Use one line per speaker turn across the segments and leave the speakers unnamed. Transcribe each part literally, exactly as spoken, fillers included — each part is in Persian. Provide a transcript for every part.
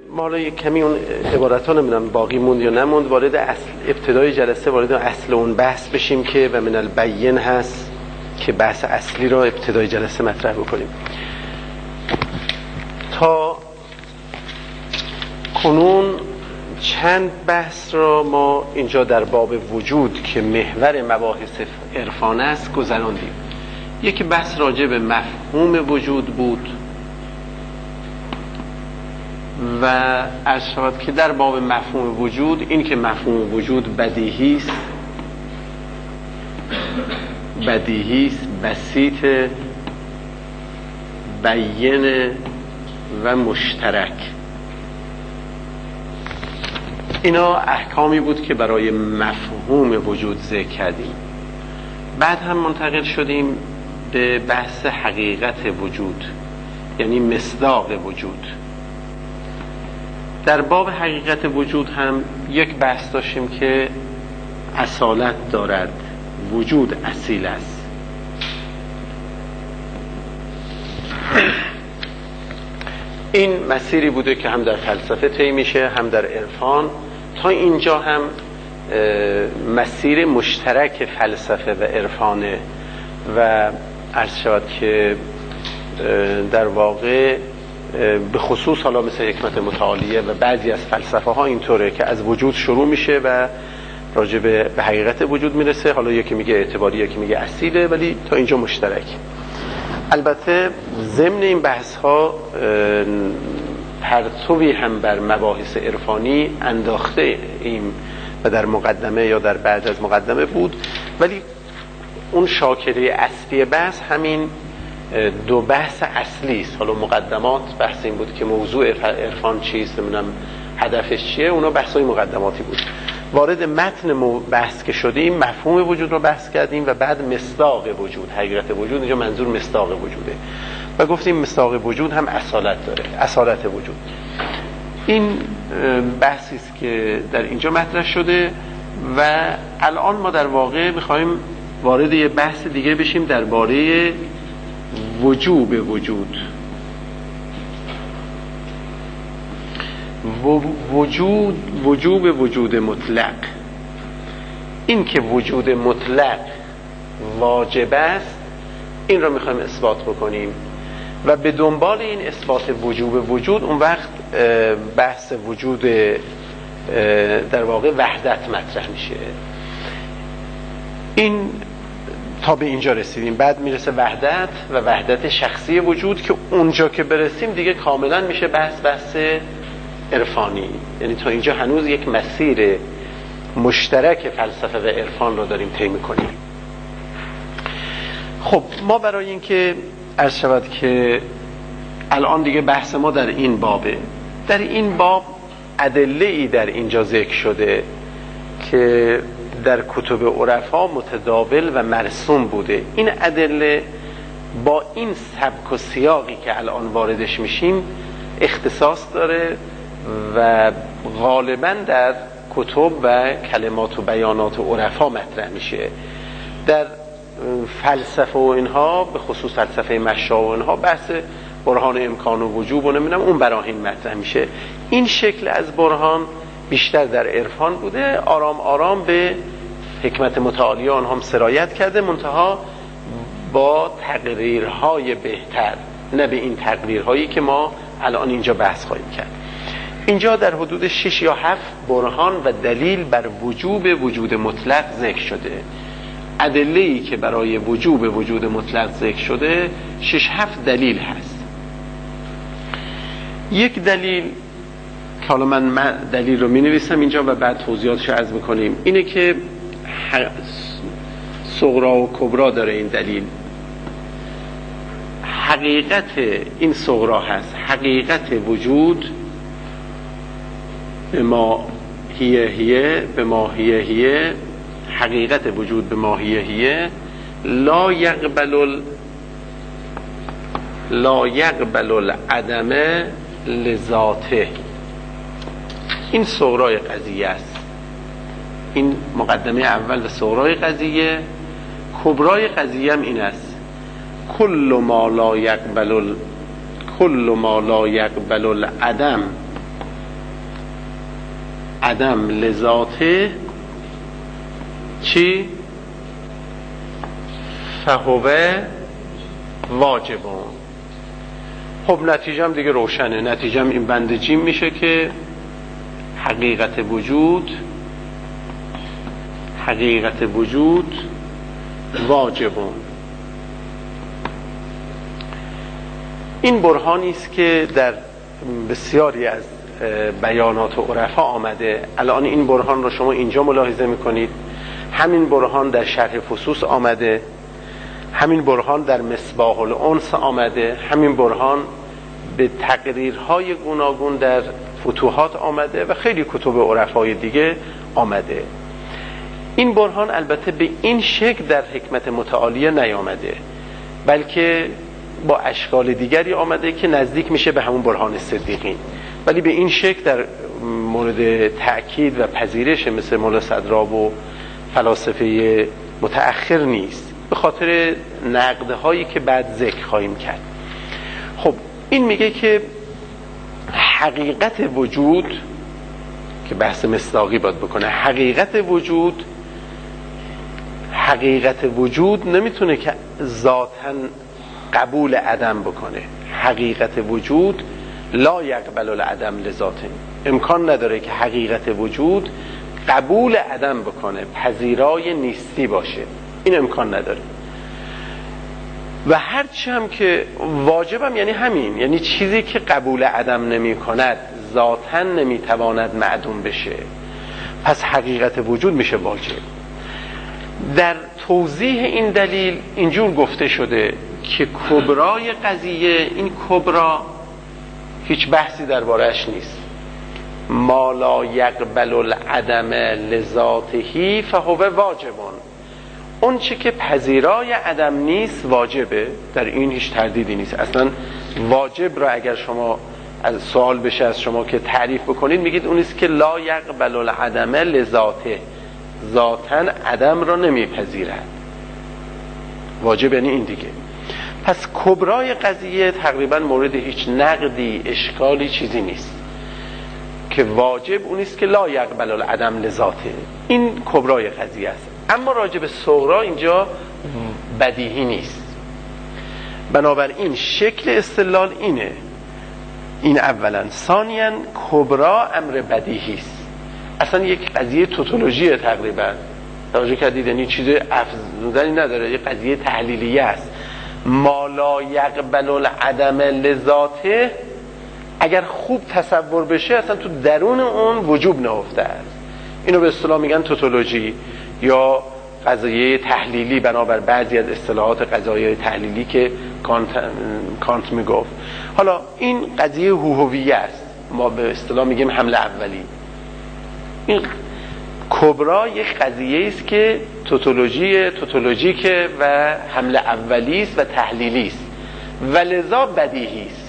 ما رو یک کمی اون عبارت ها نمیدونم باقی موند یا نموند، وارد اصل ابتدای جلسه وارد اصل اون بحث بشیم که و من البین هست که بحث اصلی رو ابتدای جلسه مطرح بکنیم. تا کنون چند بحث را ما اینجا در باب وجود که محور مباحث عرفان است گذراندیم. یکی بحث راجع به مفهوم وجود بود و عرض شود که در باب مفهوم وجود این که مفهوم وجود بدیهی است، بدیهی است، بسیط، بیان و مشترک. اینا احکامی بود که برای مفهوم وجود ذکر کردیم. بعد هم منتقل شدیم به بحث حقیقت وجود، یعنی مصداق وجود. در باب حقیقت وجود هم یک بحث داشتیم که اصالت دارد، وجود اصیل است. این مسیری بوده که هم در فلسفه طی میشه هم در عرفان. تا اینجا هم مسیر مشترک فلسفه و عرفانه و عرض شود که در واقع به خصوص حالا مثل حکمت متعالیه و بعضی از فلسفه ها اینطوره که از وجود شروع میشه و راجع به حقیقت وجود میرسه. حالا یکی میگه اعتباری، یکی میگه اصیله، ولی تا اینجا مشترک. البته ضمن این بحث ها پرتوی هم بر مباحث عرفانی انداخته ایم و در مقدمه یا در بعد از مقدمه بود، ولی اون شاکله اصلی بحث همین دو بحث اصلی است. حالا مقدمات بحث این بود که موضوع عرفان چیست، نمیدونم هدفش چیه، اونا بحثای مقدماتی بود. وارد متن بحث که شدیم مفهوم وجود رو بحث کردیم و بعد مصداق وجود، حقیقت وجود. اینجا منظور مصداق وجوده و گفتیم مصداق وجود هم اصالت داره، اصالت وجود. این بحثی است که در اینجا مطرح شده و الان ما در واقع می‌خوایم وارد یه بحث دیگه بشیم درباره وجوب وجود. وجود وجوب وجود مطلق. این که وجود مطلق واجب است این رو میخوایم اثبات بکنیم و به دنبال این اثبات وجوب وجود اون وقت بحث وجود در واقع وحدت مطرح میشه. این تا به اینجا رسیدیم. بعد میرسه وحدت و وحدت شخصی وجود که اونجا که برسیم دیگه کاملا میشه بحث بحث عرفانی. یعنی تا اینجا هنوز یک مسیر مشترک فلسفه و عرفان رو داریم طی می‌کنیم. خب ما برای اینکه عرض شود که الان دیگه بحث ما در این بابه، در این باب ادله‌ای در اینجا ذکر شده که در کتب عرفا متداول و مرسوم بوده. این ادله با این سبک و سیاقی که الان واردش میشیم اختصاص داره و غالبا در کتب و کلمات و بیانات عرفا مطرح میشه. در فلسفه و اینها به خصوص فلسفه مشا و اینها بحث برهان امکان و وجوب و نمیدونم اون براهین مطرح میشه. این شکل از برهان بیشتر در عرفان بوده، آرام آرام به حکمت متعالیه آنها هم سرایت کرده، منتها با تقریرهای بهتر، نه به این تقریرهایی که ما الان اینجا بحث خواهیم کرد. اینجا در حدود شش یا هفت برهان و دلیل بر وجوب وجود مطلق ذکر شده. ادله‌ای که برای وجوب وجود مطلق ذکر شده شش هفت دلیل هست. یک دلیل که حالا من دلیل رو می نویسم اینجا و بعد توضیحاتش رو عرض میکنیم، اینه که صغرا و کبرا داره این دلیل. حقیقت این صغرا هست، حقیقت وجود به ما هیه هیه به ما هیه هیه، حقیقت وجود به ما هیه هیه لا یقبل لا یقبل العدم لذاته. این صغرای قضیه است. این مقدمه اول و صغرای قضیه. کبرای قضیه هم این است: کل ما لا یقبل کل ما لا یقبل العدم العدم لذاته چی؟ فهوه واجبون. خب نتیجه هم دیگه روشنه. نتیجه هم این بند جیم میشه که حقیقت وجود حقیقت وجود واجبون. این برهانی است که در بسیاری از بیانات و عرفا آمده. الان این برهان رو شما اینجا ملاحظه میکنید. همین برهان در شرح فصوص آمده، همین برهان در مصباح الانس آمده، همین برهان به تقریرهای گوناگون در فتوحات آمده و خیلی کتب عرفای دیگه آمده. این برهان البته به این شکل در حکمت متعالیه نیامده، بلکه با اشکال دیگری آمده که نزدیک میشه به همون برهان صدیقین، ولی به این شکل در مورد تأکید و پذیرش مثل مولا صدراب و فلاسفه متأخر نیست، به خاطر نقدهایی که بعد ذکر خواهیم کرد. خب این میگه که حقیقت وجود، که بحث مصداقی باید بکنه، حقیقت وجود حقیقت وجود نمیتونه که ذاتاً قبول عدم بکنه. حقیقت وجود لا یقبل العدم لذاته، امکان نداره که حقیقت وجود قبول عدم بکنه، پذیرای نیستی باشه، این امکان نداره. و هرچی هم که واجبم یعنی همین، یعنی چیزی که قبول عدم نمی کند ذاتاً نمی تواند معدوم بشه، پس حقیقت وجود میشه واجب. در توضیح این دلیل اینجور گفته شده که کبرای قضیه، این کبرا هیچ بحثی درباره‌اش نیست. ما لا یقبل العدم لذاته فهو واجبون. اون چی که پذیرای عدم نیست واجبه، در این هیچ تردیدی نیست. اصلا واجب را اگر شما از سوال بشه از شما که تعریف بکنید، میگید اون است که لا یقبل العدم لذاته، ذاتاً عدم را نمیپذیرد. واجب یعنی این دیگه. پس کبرای قضیه تقریبا مورد هیچ نقدی، اشکالی، چیزی نیست که واجب اون است که لا یقبل العدم لذاته. این کبرای قضیه است. اما راجع به صغرا اینجا بدیهی نیست. بنابراین شکل استدلال اینه، این اولا. ثانیاً کبرا امر بدیهی است، اصلا یک قضیه توتولوژیه تقریبا. توجه کردید؟ یعنی چیز افزودنی نداره، یک قضیه تحلیلیه است. ما لا یقبل العدم لذاته اگر خوب تصور بشه اصلا تو درون اون وجوب نهفته است. اینو به اصطلاح میگن توتولوژی یا قضیه تحلیلی، بنابر بعضی از اصطلاحات قضایای تحلیلی که کانت, کانت میگفت. حالا این قضیه هوهویه است، ما به اصطلاح میگیم حمله اولی. این کبرا یک قضیه است که توتولوژی توتولوژیکه و حمله اولی است و تحلیلی است و لذا بدیهی است.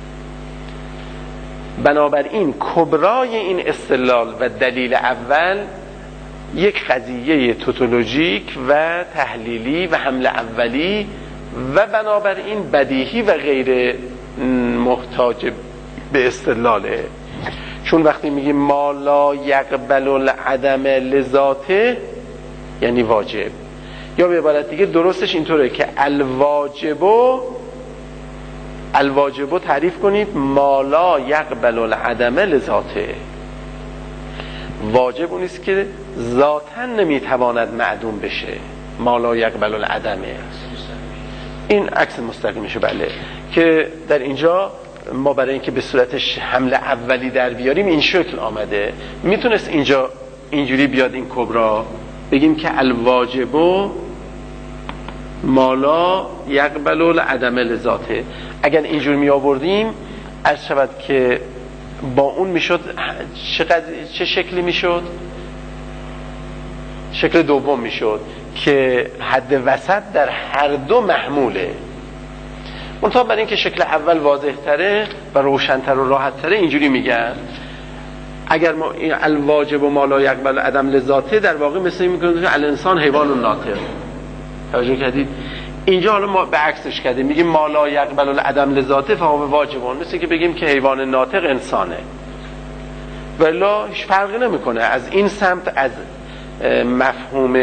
بنابراین کبرای این استدلال و دلیل اول یک قضیه توتولوژیک و تحلیلی و حمله اولی و بنابراین بدیهی و غیر محتاج به استدلاله. چون وقتی میگیم ما لا یقبل العدم لذاته یعنی واجب، یا به عبارت دیگه درستش اینطوره که الواجبو الواجبو تعریف کنید ما لا یقبل العدم لذاته. واجب اون است که ذاتاً نمیتواند معدوم بشه. ما لا یقبل العدمه، این عکس مستقیمشه. بله، که در اینجا ما برای اینکه به صورتش حمله اولی در بیاریم این شکل آمده. میتونست اینجا اینجوری بیاد این کبرا، بگیم که الواجبو ما لا یقبل العدم لذاته. اگر اینجور می آوردیم عرض شود که با اون میشد چه, چه شکلی میشد؟ شکل دوم میشد که حد وسط در هر دو محموله. منتها برای اینکه شکل اول واضح تره و روشن‌تر و راحت تره اینجوری میگن اگر ما این الواجب و ما لا یقبل عدم لذاته در واقع مثل این میکنه که الانسان حیوان ناطق. توجه کردید؟ اینجا حالا ما به عکسش کردیم، میگیم ما لا یقبل عدم لذاته فهو واجبون، مثل که بگیم که حیوان ناطق انسانه. ولی هیچ فرقی نمیکنه از این سمت از مفهوم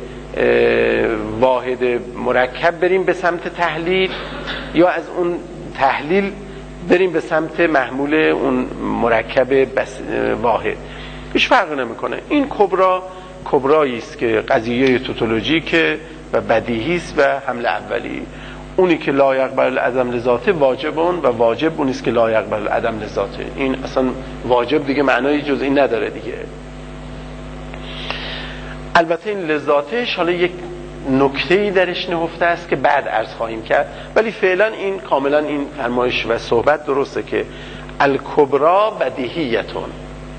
واحد مرکب بریم به سمت تحلیل یا از اون تحلیل بریم به سمت محمول اون مرکب بس واحد، هیچ فرقی نمیکنه. این کبرا کبرایی است که قضیه توتولوژیکه و بدیهی است و حمل اولی. اونی که لا یقبل العدم لذاته واجبون و واجب اونی است که لا یقبل العدم لذاته. این اصلا واجب دیگه معنای جز این نداره دیگه. البته این لذاتش حالا یک نکته‌ای درش نهفته است که بعد عرض خواهیم کرد، ولی فعلا این کاملا این فرمایش و صحبت درسته که الکبرا بدیهیتون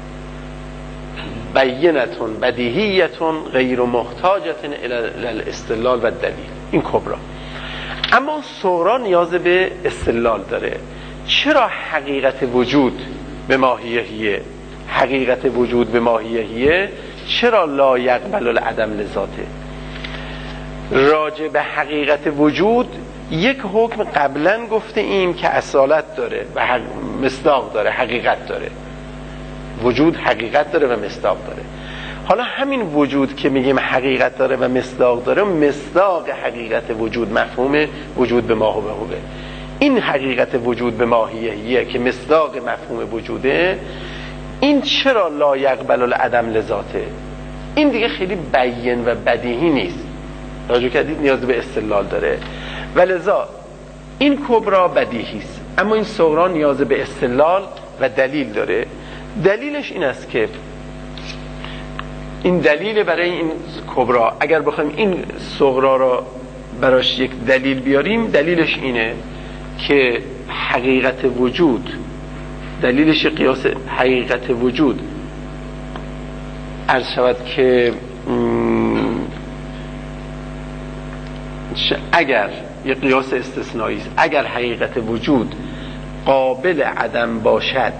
بینتون بدیهیتون غیر محتاجتن الی الاستدلال و دلیل. این کبرا. اما صغرا نیاز به استدلال داره. چرا حقیقت وجود به ماهیهیه؟ حقیقت وجود به ماهیهیه چرا لا یقبل العدم لذاته؟ راجع به حقیقت وجود یک حکم قبلا گفته ایم که اصالت داره و حق... مصداق داره، حقیقت داره. وجود حقیقت داره و مصداق داره. حالا همین وجود که میگیم حقیقت داره و مصداق داره، مصداق حقیقت وجود مفهوم وجود به ما هوه هوه. این حقیقت وجود به ماهیهیه که مصداق مفهوم وجوده، این چرا لا یقبل العدم لذاته؟ این دیگه خیلی بیان و بدیهی نیست، راجع کردید نیاز به استدلال داره و لذا این کبرا بدیهی است، اما این صغرا نیاز به استدلال و دلیل داره. دلیلش این است که این دلیل برای این کبرا، اگر بخوایم این صغرا را براش یک دلیل بیاریم، دلیلش اینه که حقیقت وجود، دلیلش قیاس حقیقت وجود عرض شود که اگر یک قیاس استثنایی است، اگر حقیقت وجود قابل عدم باشد،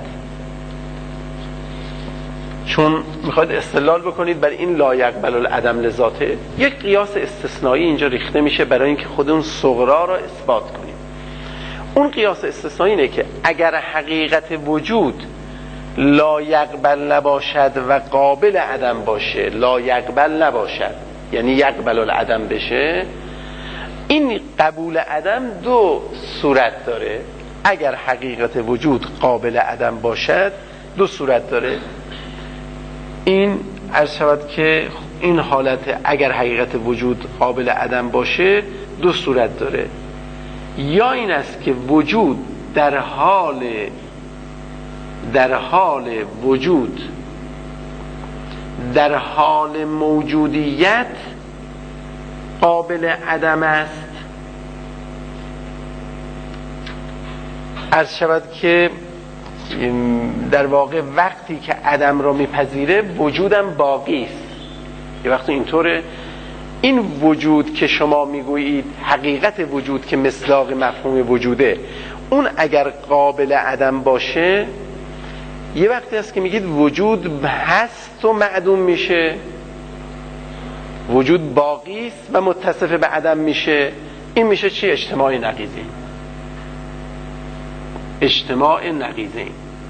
چون میخواید استدلال بکنید بر این لا یقبل العدم لذاته، یک قیاس استثنایی اینجا ریخته میشه برای اینکه خود اون صغرا را اثبات کنیم. اون قیاس استثنایی اینه که اگر حقیقت وجود لا یقبل نباشد و قابل عدم باشه، لا یقبل نباشد یعنی یقبل العدم بشه، این قبول عدم دو صورت داره. اگر حقیقت وجود قابل عدم باشد دو صورت داره. این عرض شود که این حالت اگر حقیقت وجود قابل عدم باشه دو صورت داره. یا این است که وجود در حال در حال وجود در حال موجودیت قابل عدم است، عرض شود که در واقع وقتی که عدم را میپذیره وجودم باقی است. یه وقتی اینطوره، این وجود که شما میگویید حقیقت وجود که مصداق مفهوم وجوده، اون اگر قابل عدم باشه، یه وقتی هست که میگید وجود هست و معدوم میشه، وجود باقی است و متصف به عدم میشه. این میشه چی؟ اجتماع نقیضی. اجتماع نقیضی.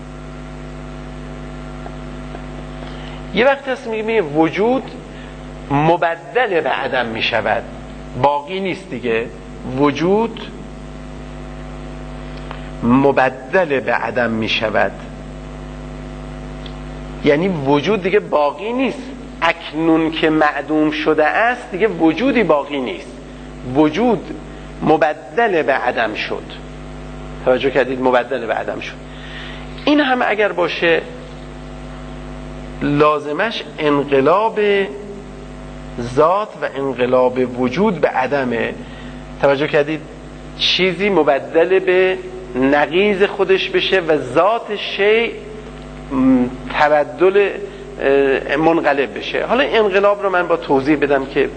یه وقتی هست میگیم وجود مبدل به عدم میشود، باقی نیست دیگه. وجود مبدل به عدم میشود، یعنی وجود دیگه باقی نیست. اکنون که معدوم شده است دیگه وجودی باقی نیست، وجود مبدل به عدم شد. توجه کردید؟ مبدل به عدم شد. این هم اگر باشه لازمش انقلاب ذات و انقلاب وجود به عدمه. توجه کردید؟ چیزی مبدل به نقیض خودش بشه و ذات شیء تبدل منقلب بشه. حالا انقلاب رو من با توضیح بدم که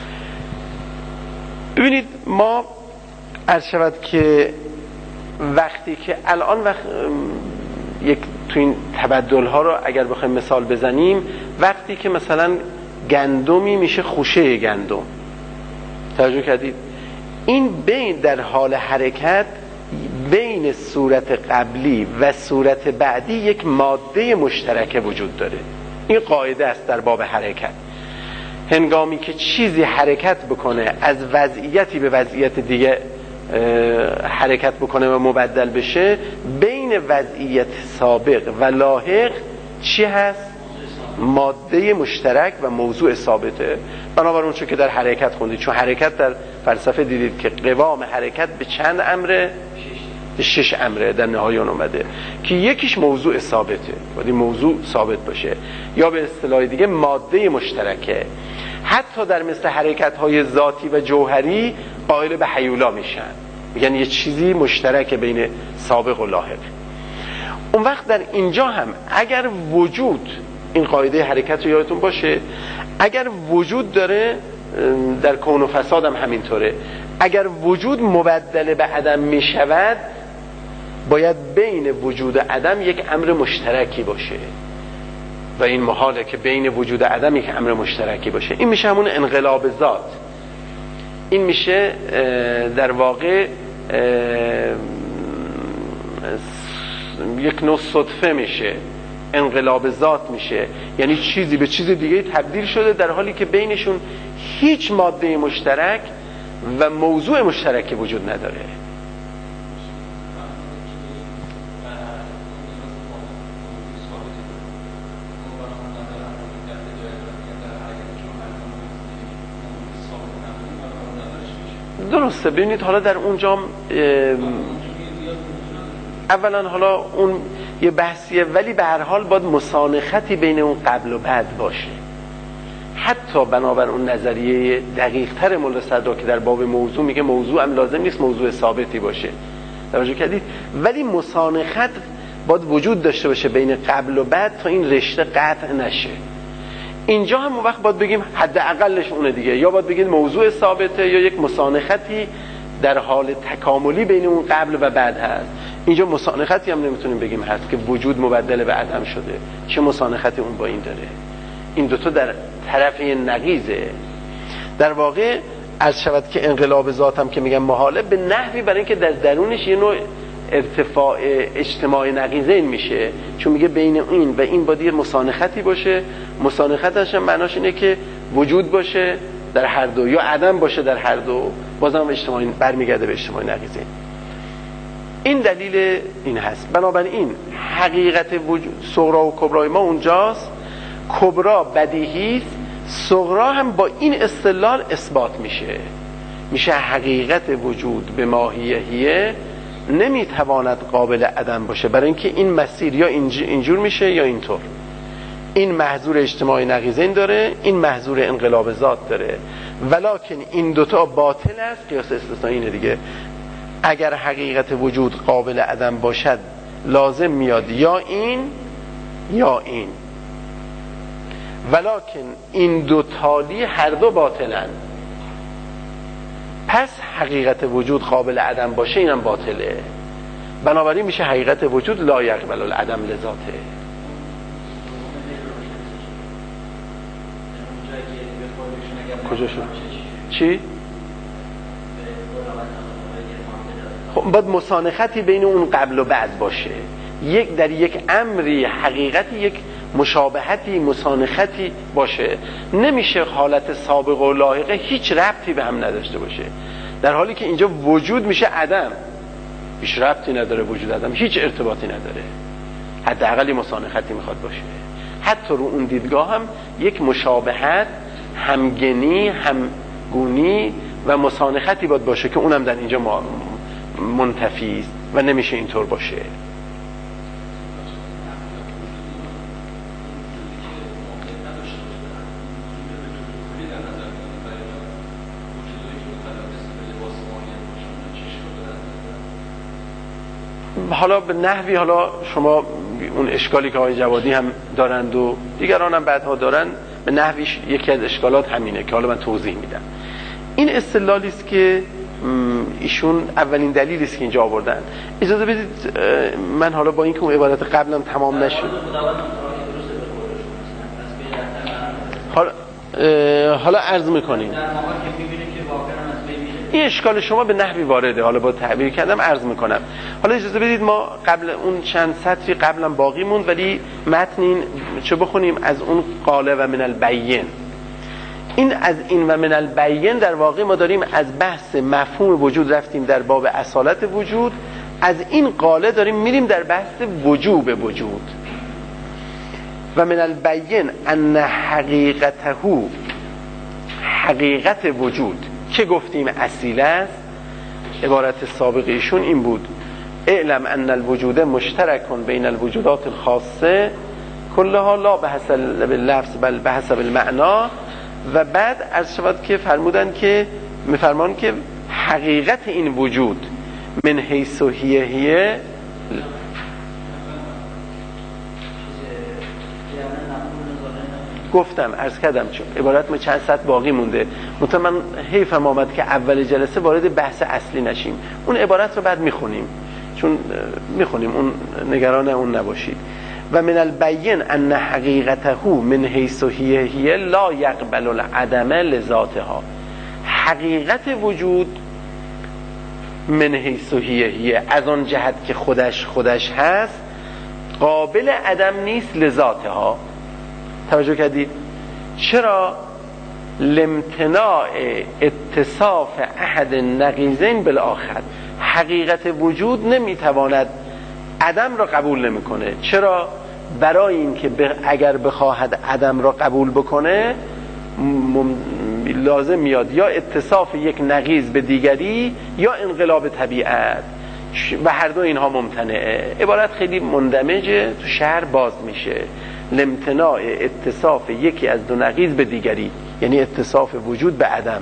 ببینید، ما عرض شود که وقتی که الان وقت یک تو این تبدل ها رو اگر بخوایم مثال بزنیم، وقتی که مثلا گندمی میشه خوشه گندم، توجه کردید؟ این بین در حال حرکت بین صورت قبلی و صورت بعدی یک ماده مشترک وجود داره. این قاعده است در باب حرکت. هنگامی که چیزی حرکت بکنه از وضعیتی به وضعیت دیگه حرکت بکنه و مبدل بشه، بین وضعیت سابق و لاحق چی هست؟ ماده مشترک و موضوع ثابته. بنابراین اون چه که در حرکت خوندید، چون حرکت در فلسفه دیدید که قوام حرکت به چند امره؟ به شش امره در نهایان اومده که یکیش موضوع ثابته، باید موضوع ثابت باشه، یا به اصطلاح دیگه ماده مشترکه. حتی در مثل حرکت‌های ذاتی و جوهری قائل به هیولا میشن، میگن یه چیزی مشترک بین سابق و لاحق. اون وقت در اینجا هم اگر وجود، این قاعده حرکت رو یادتون باشه، اگر وجود داره در کون و فساد هم همینطوره، اگر وجود مبدل به عدم میشود باید بین وجود و عدم یک امر مشترکی باشه و این محاله که بین وجود و عدم یک امر مشترکی باشه. این میشه همون انقلاب ذات. این میشه در واقع یک نوع صدفه میشه، انقلاب ذات میشه، یعنی چیزی به چیز دیگه تبدیل شده در حالی که بینشون هیچ ماده مشترک و موضوع مشترکی وجود نداره. درسته. ببینید حالا در اونجا اولا حالا اون یه بحثیه، ولی به هر حال باید مسانختی بین اون قبل و بعد باشه. حتی بنابر اون نظریه دقیق تر مولا صدرا که در باب موضوع میگه موضوع هم لازم نیست موضوع ثابتی باشه، توجه کردید؟ ولی مسانخت باید وجود داشته باشه بین قبل و بعد تا این رشته قطع نشه. اینجا هم وقت باید بگیم حداقلش اونه دیگه، یا باید بگید موضوع ثابته یا یک مسانختی در حال تکاملی بین اون قبل و بعد هست. اینجا مسانختی هم نمیتونیم بگیم هست که وجود مبدل به عدم شده. چه مسانختی اون با این داره؟ این دوتا در طرف نقیضه. در واقع از شود که انقلاب ذات هم که میگم محاله به نحوی برای اینکه در درونش یه نوع ارتفاع اجتماعی نقیضین میشه، چون میگه بین این و این باید یه مسانختی باشه. مسانختش هم معناش اینه که وجود باشه در هر دو یا عدم باشه در هر دو، بازم اجتماعی برمیگرده به اجتماعی نقیضین. این دلیل این هست. بنابراین حقیقت وجود صغرا و کبرای ما اونجاست. کبرا بدیهی است، صغرا هم با این استدلال اثبات میشه. میشه حقیقت وجود به ماهیهیه نمیتواند قابل عدم باشه، برای اینکه این مسیر یا اینجور میشه یا اینطور. این محظور اجتماعی نقیضین داره، این محظور انقلاب ذات داره، ولکن این دوتا باطل است. قیاس استثنایی اینه دیگه. اگر حقیقت وجود قابل عدم باشد لازم میاد یا این یا این، ولکن این دو تالی هر دو باطلن. پس حقیقت وجود قابل عدم باشه اینم باطله. بنابراین میشه حقیقت وجود لا یقبل العدم لذاته. کجا شد؟ چی؟ خب باید مسانختی بین اون قبل و بعد باشه. یک در یک امری حقیقتی یک مشابهتی مسانختی باشه. نمیشه حالت سابق و لاحقه هیچ ربطی به هم نداشته باشه، در حالی که اینجا وجود میشه عدم، هیچ ربطی نداره. وجود عدم هیچ ارتباطی نداره، حداقل مسانختی میخواد باشه. حتی رو اون دیدگاه هم یک مشابهت، همگنی، همگونی و مسانختی باید باشه که اونم در اینجا منتفی است و نمیشه اینطور باشه. حالا به نحوی، حالا شما اون اشکالی که آقای جوادی هم دارند و دیگران هم بعدها دارن، به نحویش یکی از اشکالات همینه که حالا من توضیح میدم. این استدلالی است که ایشون اولین دلیلی است که اینجا آوردن. اجازه بدید من حالا با اینکه اون عبارت قبلم تمام نشد، حالا حالا عرض میکنیم. این اشکال شما به نحوی وارده، حالا با تعبیر کردم عرض میکنم. حالا اجازه بدید ما قبل اون چند سطری قبلا باقی موند، ولی متن این چه بخونیم از اون قاله و من البین. این از این و من البین در واقع ما داریم از بحث مفهوم وجود رفتیم در باب اصالت وجود، از این قاله داریم میریم در بحث وجوب وجود. و من البین ان حقیقته، حقیقت وجود که گفتیم اصیل است، عبارت سابقیشون این بود: اعلم ان الوجود مشترک بین الوجودات الخاصه کلها لا بحسب اللفظ بل بحسب المعنا. و بعد عرض شود که فرمودن که میفرمان که حقیقت این وجود من حیث هیه هیه، گفتم عرض کردم چون عبارت ما چند سطر باقی مونده، منتها من حیفم آمد که اول جلسه وارد بحث اصلی نشیم. اون عبارت رو بعد میخونیم، چون میخونیم، اون نگران اون نباشید. و من البین ان حقیقته من حیث هیه هیه لا یقبل العدم لذاتها. حقیقت وجود من حیث هیه هیه، از آن جهت که خودش خودش هست، قابل عدم نیست لذاتها. توجه کردید؟ چرا؟ لامتناع اتصاف احد نقیضین بالآخر. حقیقت وجود نمیتواند عدم را قبول نمیکنه. چرا؟ برای اینکه اگر بخواهد عدم را قبول بکنه لازم میاد یا اتصاف یک نقیض به دیگری یا انقلاب طبیعت، و هر دو اینها ممتنعه. عبارت خیلی مندمجه، تو شهر باز میشه. لامتناع اتصاف یکی از دو نقیض به دیگری، یعنی اتصاف وجود به عدم.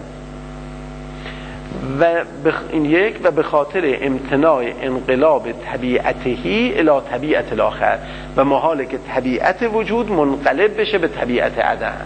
و بخ... این یک و به خاطر امتناع انقلاب طبیعتهی الی طبیعت الاخر، و محاله که طبیعت وجود منقلب بشه به طبیعت عدم.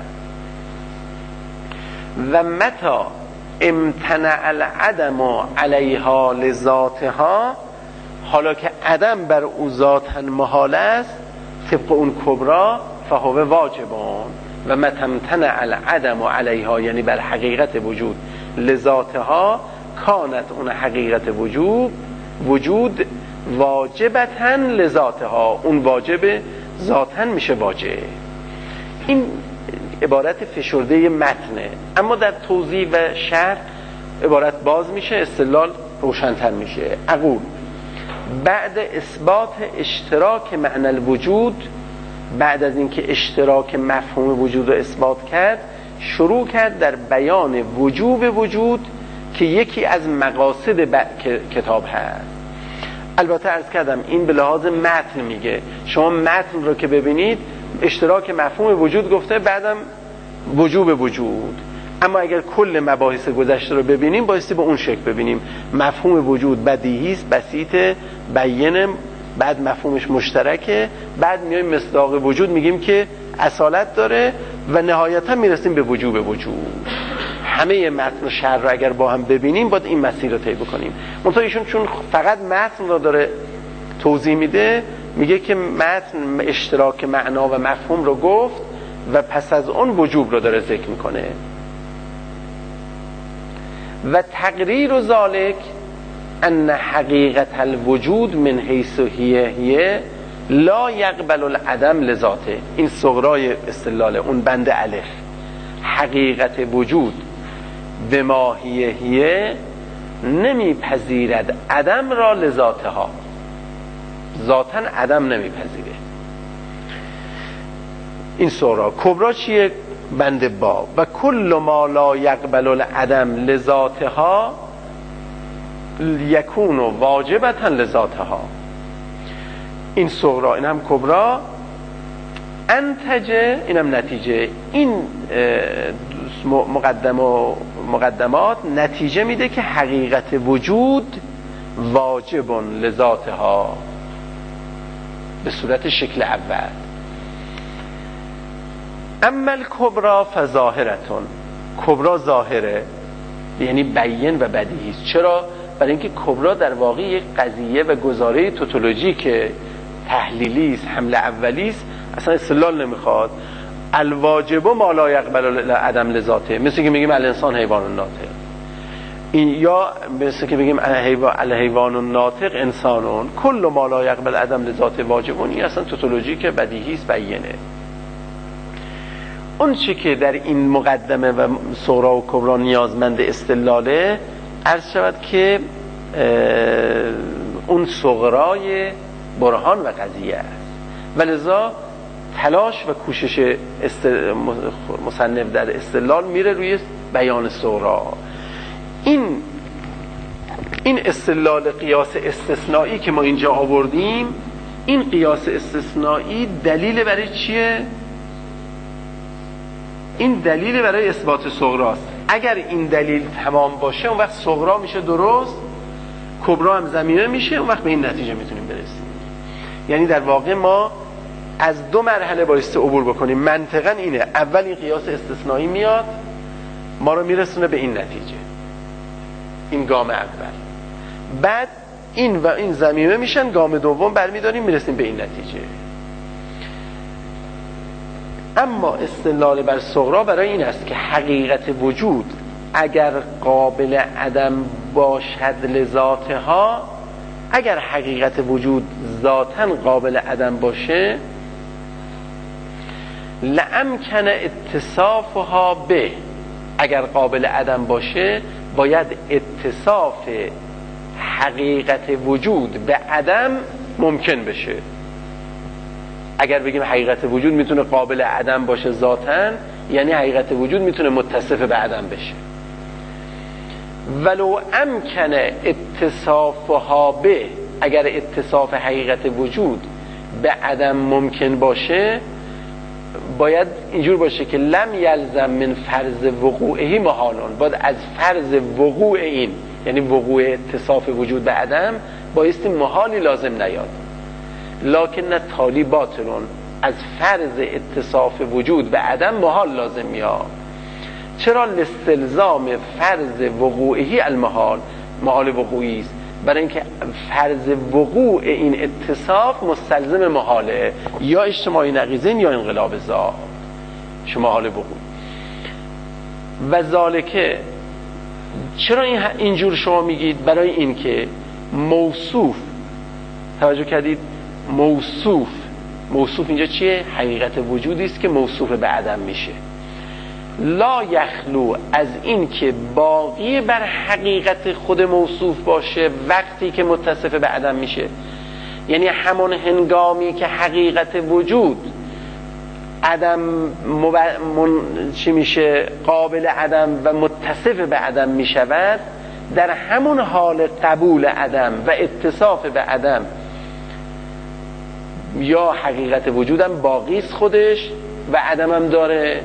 و متا امتنع العدم علیها لذاتها، حالا که عدم بر او ذاتاً محال است طبق اون کبرا فهو واجبون. و متا امتنع العدم علیها، یعنی بر حقیقت وجود لذاتها، کانت اون حقیقت وجود وجود واجبتاً لذاتها، اون واجب ذاتاً میشه واجب. این عبارت فشرده متنه، اما در توضیح و شرح عبارت باز میشه، استدلال روشن‌تر میشه. اقول بعد اثبات اشتراک معنی الوجود، بعد از اینکه اشتراک مفهوم وجود رو اثبات کرد، شروع کرد در بیان وجوب وجود که یکی از مقاصد کتاب هست. البته عرض کردم این به لحاظ متن میگه، شما متن رو که ببینید اشتراک مفهوم وجود گفته، بعدم وجوب وجود. اما اگر کل مباحث گذشته رو ببینیم بایستی به اون شکل ببینیم. مفهوم وجود بدیهی است، بسیط، بیان، بعد مفهومش مشترکه، بعد میایم مصداق وجود میگیم که اصالت داره، و نهایتا میرسیم به وجوب وجود. همه متن و شرح رو اگر با هم ببینیم باید این مسیر رو طی بکنیم. منتها ایشون چون فقط متن رو داره توضیح میده، میگه که متن اشتراک معنا و مفهوم رو گفت و پس از اون وجوب رو داره ذکر میکنه. و تقریر ذالک ان حقیقت الوجود من حیث هیه هیه لا یقبل العدم لذاته. این صغرای استدلال اون بند الف. حقیقت وجود به ما هیه هیه نمیپذیرد عدم را لذاتها، ذاتاً عدم نمیپذیره. این صغرا. کبرا چیه؟ بند با. و کل ما لا یقبل العدم لذاتها یکون واجبتا لذاتها. این صغرا، این هم کبرا. انتجه، این هم نتیجه. این مقدم و مقدمات نتیجه میده که حقیقت وجود واجب لذاتها به صورت شکل اول. اما الکبرا فظاهرتون، کبرا ظاهره، یعنی بیان و بدیهی است. چرا؟ برای اینکه کبرا در واقع یک قضیه و گزاره توتولوژی که تحلیلی است، حمله اولی است، اصلا استدلال نمیخواد. الواجب ما لا یقبل عدم لذاته، مثل که میگیم الانسان حیوان ناطق. این یا مثل که بگیم الحیوان الناطق انسانون کل ما لا یقبل عدم لذات واجبون، این اصلا توتولوژی که بدیهی است، بیینه. اون چی که در این مقدمه و صغرا و کبرا نیازمند استدلاله، عرض شود که اون صغرای برهان و قضیه است، ولذا تلاش و کوشش است... مصنف در استدلال میره روی بیان صغرا. این این استدلال قیاس استثنایی که ما اینجا آوردیم، این قیاس استثنایی دلیل برای چیه؟ این دلیل برای اثبات صغراست. اگر این دلیل تمام باشه اون وقت صغرا میشه درست، کبرا هم ضمیمه میشه، اون وقت به این نتیجه میتونیم برسیم. یعنی در واقع ما از دو مرحله بایسته عبور بکنیم. منطقاً اینه، اول این قیاس استثنایی میاد ما رو میرسونه به این نتیجه، این گام اول، بعد این و این ضمیمه میشن، گام دوم برمیداریم میرسیم به این نتیجه. اما استدلال بر صغرا برای این است که حقیقت وجود اگر قابل عدم باشد لذاتها، اگر حقیقت وجود ذاتاً قابل عدم باشه، لامکن اتصافها به، اگر قابل عدم باشه باید اتصاف حقیقت وجود به عدم ممکن بشه. اگر بگیم حقیقت وجود میتونه قابل عدم باشه ذاتاً، یعنی حقیقت وجود میتونه متصف به عدم بشه. ولو امکن اتصافها به، اگر اتصاف حقیقت وجود به عدم ممکن باشه، باید اینجور باشه که لم یلزم من فرض وقوعه محالون، باید از فرض وقوع این، یعنی وقوع اتصاف وجود به عدم، بایستی محالی لازم نیاد. لکن تالی باطلون، از فرض اتصاف وجود به عدم محال لازم میاد. چرا؟ لاستلزام فرض وقوعه المحال، محال وقوعی است، برای اینکه فرض وقوع این اتصاف مستلزم محاله، یا اجتماعی نقیضین یا انقلاب ذات، شما حال وقوع. و ذالکه، چرا این اینجور شما میگید؟ برای اینکه موصوف، توجه کردید، موصوف موصوف اینجا چیه؟ حقیقت وجودی است که موصوف به عدم میشه. لا یخلو از این که باقی بر حقیقت خود موصوف باشه وقتی که متصف به عدم میشه، یعنی همون هنگامی که حقیقت وجود عدم مب... من... چی میشه؟ قابل عدم و متصف به عدم میشود، در همون حال قبول عدم و اتصاف به عدم یا حقیقت وجودم باقیست خودش و عدمم داره،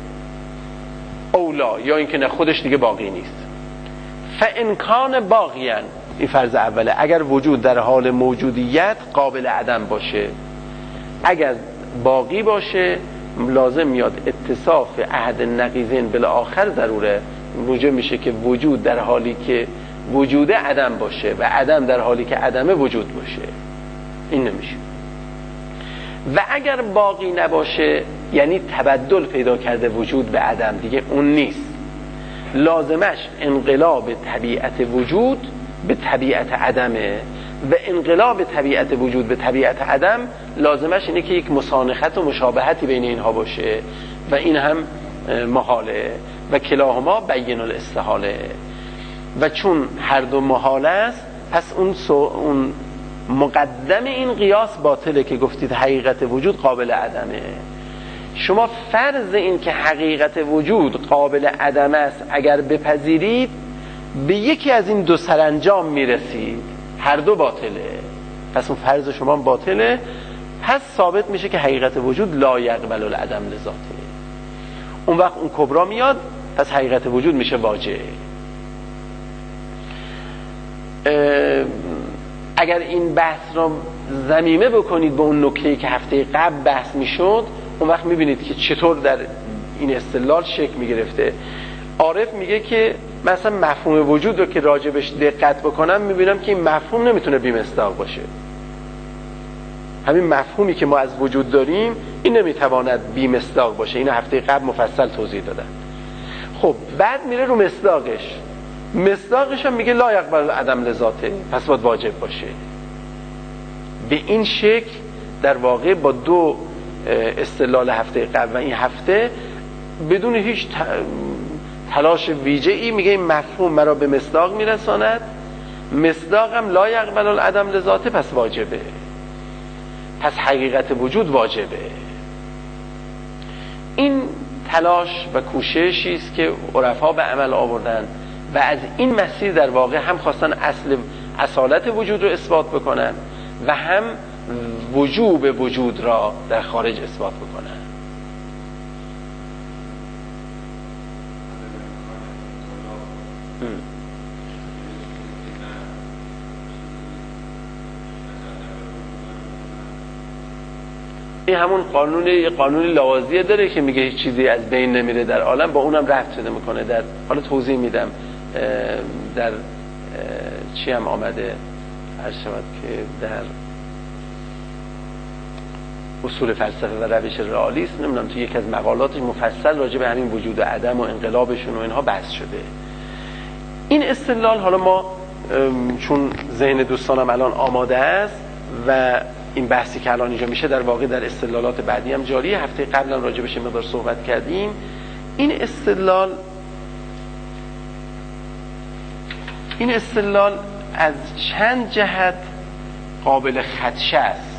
اولا، یا اینکه نه خودش دیگه باقی نیست. فانکان باقیان، این فرض اوله، اگر وجود در حال موجودیت قابل عدم باشه، اگر باقی باشه لازم میاد اتصاف احد نقیضین بالآخر ضروره، موجب میشه که وجود در حالی که وجود عدم باشه و عدم در حالی که عدم وجود باشه. این نمیشه. و اگر باقی نباشه یعنی تبدل پیدا کرده وجود به عدم، دیگه اون نیست، لازمش انقلاب طبیعت وجود به طبیعت عدمه، و انقلاب طبیعت وجود به طبیعت عدم لازمش اینه که یک مسانخت و مشابهتی بین اینها باشه و این هم محاله و کلاهما بین الاستحاله. و چون هر دو محاله است، پس اون, اون مقدم این قیاس باطله که گفتید حقیقت وجود قابل عدمه. شما فرض این که حقیقت وجود قابل عدم است اگر بپذیرید، به یکی از این دو سرانجام میرسید، هر دو باطله، پس اون فرض شما باطله، پس ثابت میشه که حقیقت وجود لا یقبل العدم لذاته. اون وقت اون کبرا میاد، پس حقیقت وجود میشه واجه. اگر این بحث رو ضمیمه بکنید به اون نکته‌ای که هفته قبل بحث میشد، اون وقت میبینید که چطور در این استدلال شکل میگرفته. عارف میگه که مثلا مفهوم وجود رو که راجبش دقت بکنم میبینم که این مفهوم نمیتونه بی‌مصداق باشه. همین مفهومی که ما از وجود داریم این نمیتواند بی‌مصداق باشه. اینو هفته قبل مفصل توضیح دادم. خب بعد میره رو مصداقش، مصداقش هم میگه لا یقبل عدم لذاته، پس باید واجب باشه. به این شکل در واقع با دو استدلال هفته قبل و این هفته بدون هیچ تلاش ویژه‌ای میگه این مفهوم مرا به مصداق میرساند، مصداق هم لا یقبل عدم لذاته، پس واجبه، پس حقیقت وجود واجبه. این تلاش و کوششی است که عرفا به عمل آوردن و از این مسیر در واقع هم خواستن اصل اصالت وجود رو اثبات بکنن و هم وجوب وجود را در خارج اثبات بکنن. این همون قانون قانون لوازیه داره که میگه هیچ چیزی از بین نمیره در عالم، با اونم رفت شده میکنه. در حالا توضیح میدم در چی هم آمده عرض شود که در اصول فلسفه و روش رئالیسم، نمیدونم تو یک از مقالاتش مفصل راجع به همین وجود و عدم و انقلابشون و اینها بحث شده. این استدلال حالا ما چون ذهن دوستانم الان آماده است و این بحثی که الان اینجا میشه در واقع در استدلالات بعدی هم جاریه، هفته قبلا راجع بهش مقدار صحبت کردیم. این استدلال این استدلال از چند جهت قابل خدشه است.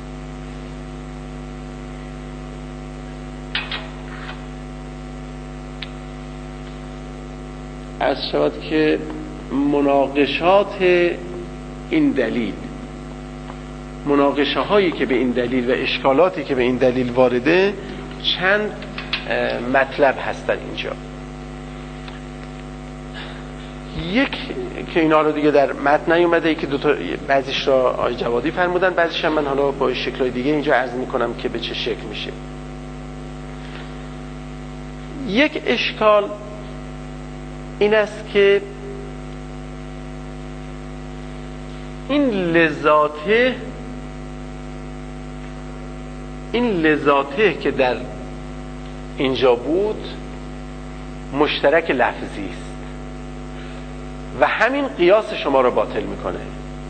عرض شود که مناقشات این دلیل، مناقشه هایی که به این دلیل و اشکالاتی که به این دلیل وارده، چند مطلب هست در اینجا. یک که اینا رو دیگه در متن نیومده، که دو تا بعضیش را آقای جوادی فرمودن، بعضیش هم من حالا با شکل‌های دیگه اینجا عرض میکنم که به چه شکل میشه. یک اشکال این است که این لذاته این لذاته که در اینجا بود مشترک لفظی است و همین قیاس شما رو باطل میکنه.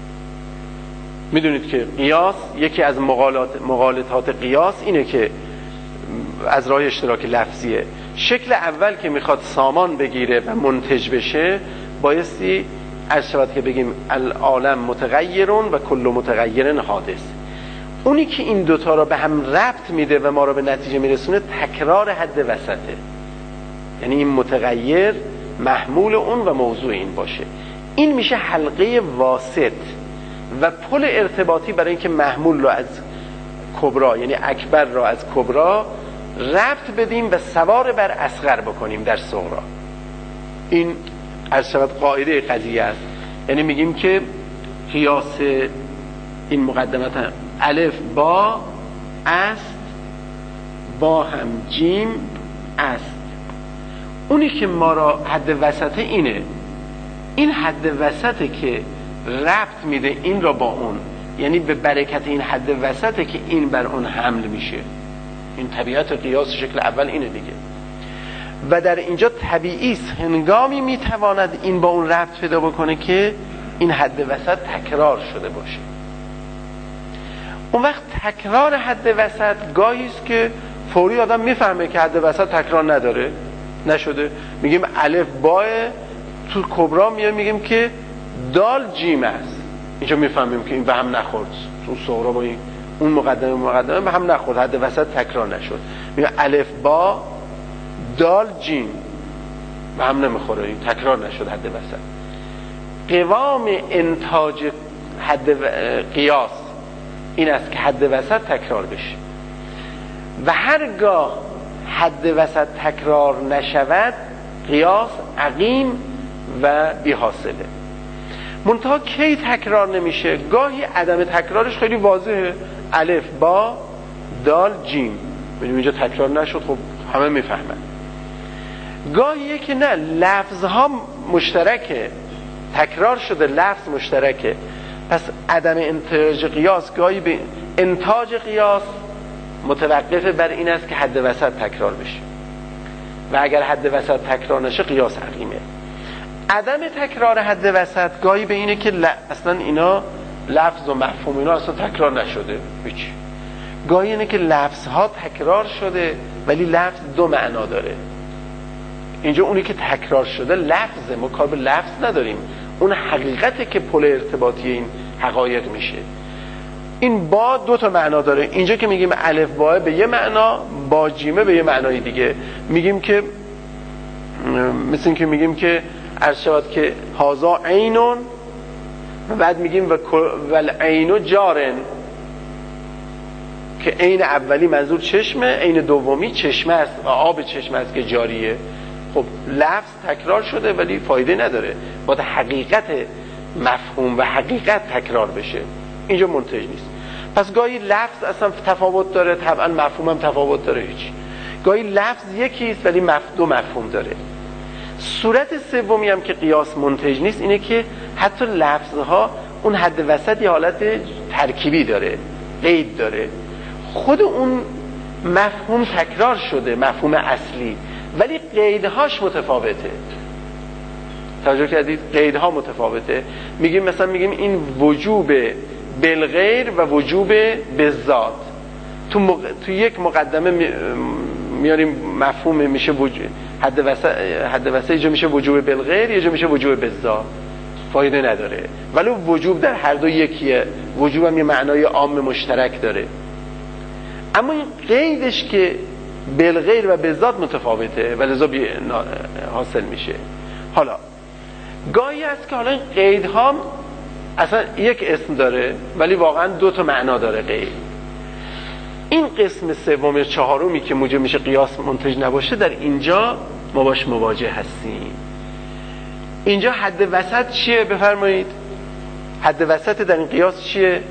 میدونید که قیاس، یکی از مقالات مقالطات قیاس اینه که از راه اشتراک لفظیه. شکل اول که میخواد سامان بگیره و منتج بشه، بایستی از شود که بگیم العالم متغیرون و کل متغیرن حادث. اونی که این دوتا رو به هم ربط میده و ما رو به نتیجه میرسونه تکرار حد وسطه، یعنی این متغیر محمول اون و موضوع این باشه. این میشه حلقه واسط و پل ارتباطی برای اینکه محمول رو از کبرا، یعنی اکبر را از کبرا ربط بدیم و سوار بر اصغر بکنیم در صغرا. این از شود قاعده قضیه است. یعنی میگیم که قیاس این مقدمت هم الف با است، با هم جیم است. اونی که ما را حد وسطه اینه، این حد وسطه که ربط میده این را با اون، یعنی به برکت این حد وسطه که این بر اون حمل میشه. این طبیعت قیاس شکل اول اینه دیگه. و در اینجا طبیعی است هنگامی میتواند این با اون ربط پیدا بکنه که این حد وسط تکرار شده باشه. اون وقت تکرار حد وسط گاهی است که فوری آدم میفهمه که حد وسط تکرار نداره، نشده. میگیم الف با، تو کبرا میگیم میگیم که دال جیم است. اینجا میفهمیم که این به هم نخورد، تو صغرا با این اون مقدمه مقدمه به هم نخورد، حد وسط تکرار نشد. میگه الف با دال جیم به هم نمیخوره، این تکرار نشد حد وسط. قوام انتاج حد و... قیاس این است که حد وسط تکرار بشه و هرگاه حد وسط تکرار نشود قیاس عقیم و بی حاصله. منتها کی تکرار نمیشه؟ گاهی عدم تکرارش خیلی واضحه، الف با دال جیم، ببینیم اینجا تکرار نشد، خب همه میفهمن. گاهیه که نه، لفظها مشترکه، تکرار شده لفظ مشترکه، پس عدم انتاج قیاس گاهی به انتاج قیاس متوقف بر این است که حد وسط تکرار بشه و اگر حد وسط تکرار نشه قیاس عقیمه. عدم تکرار حد وسط گاهی به اینه که اصلا اینا لفظ و مفهوم اینا اصلا تکرار نشده هیچ. گاهی اینه که لفظ ها تکرار شده ولی لفظ دو معنا داره. اینجا اونی که تکرار شده لفظه، ما کار به لفظ نداریم، اون حقیقته که پل ارتباطی این حقایق میشه. این با دو تا معنا داره. اینجا که میگیم الف با به یه معنا، با جیمه به یه معنای دیگه. میگیم که مثل این که میگیم که عرض شود که هازا عینون و بعد میگیم ول عینو جارن، که عین اولی منظور چشمه، عین دومی چشمه است و آب چشمه است که جاریه. خب لفظ تکرار شده ولی فایده نداره، باید حقیقت مفهوم و حقیقت تکرار بشه، اینجا منتج نیست. پس گاهی لفظ اصلا تفاوت داره، طبعا مفهوم هم تفاوت داره هیچ. گاهی لفظ یکیست ولی دو مفهوم داره. صورت سومی هم که قیاس منتج نیست اینه که حتی لفظها اون حد وسط یه حالت ترکیبی داره، قید داره، خود اون مفهوم تکرار شده، مفهوم اصلی، ولی قیدهاش متفاوته. توجه کردید؟ قیدها متفاوته. میگیم مثلا میگیم این وجوب بالغیر و وجوب بالذات. تو, مق... تو یک مقدمه می... میاریم مفهوم میشه وجوب حد وسط، حد وسط یه جا میشه وجوب بالغیر، یه جا میشه وجوب بالذات، فایده نداره. ولی وجوب در هر دو یکیه، وجوب هم یه معنای عام مشترک داره. اما این قیدش که بالغیر و بالذات متفاوته و لذا حاصل میشه. حالا گاهی هست که حالا این قیدها اصلا یک اسم داره ولی واقعا دو تا معنا داره قید. این قسم سوم چهارمی که موجب میشه قیاس منتج نباشه، در اینجا ما باش مواجه هستیم. اینجا حد وسط چیه؟ بفرمایید. حد وسط در این قیاس چیه؟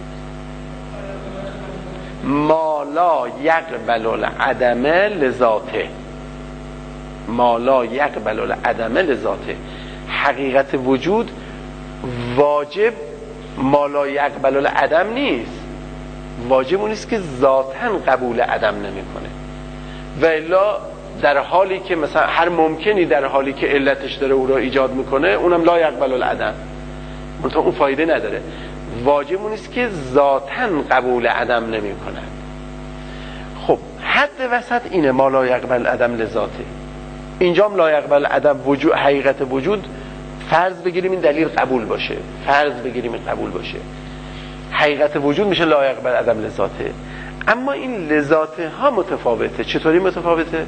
ما لا یقبل العدم لذاته. ما لا یقبل العدم لذاته. حقیقت وجود واجب ما لا یقبل العدم نیست، واجب اون نیست که ذاتاً قبول عدم نمیکنه. و الا در حالی که مثلا هر ممکنی در حالی که علتش داره او را ایجاد میکنه اونم لا یقبل العدم، منتها اون فایده نداره. واجب اون نیست که ذاتاً قبول عدم نمیکنه. خب حد وسط اینه، ما لا یقبل العدم لذاته. اینجام لا یقبل العدم وجود، حقیقت وجود فرض بگیریم این دلیل قبول باشه، فرض بگیریم این قبول باشه، حقیقت وجود میشه لا یقبل عدم لذاته. اما این لذاته ها متفاوته. چطوری متفاوته؟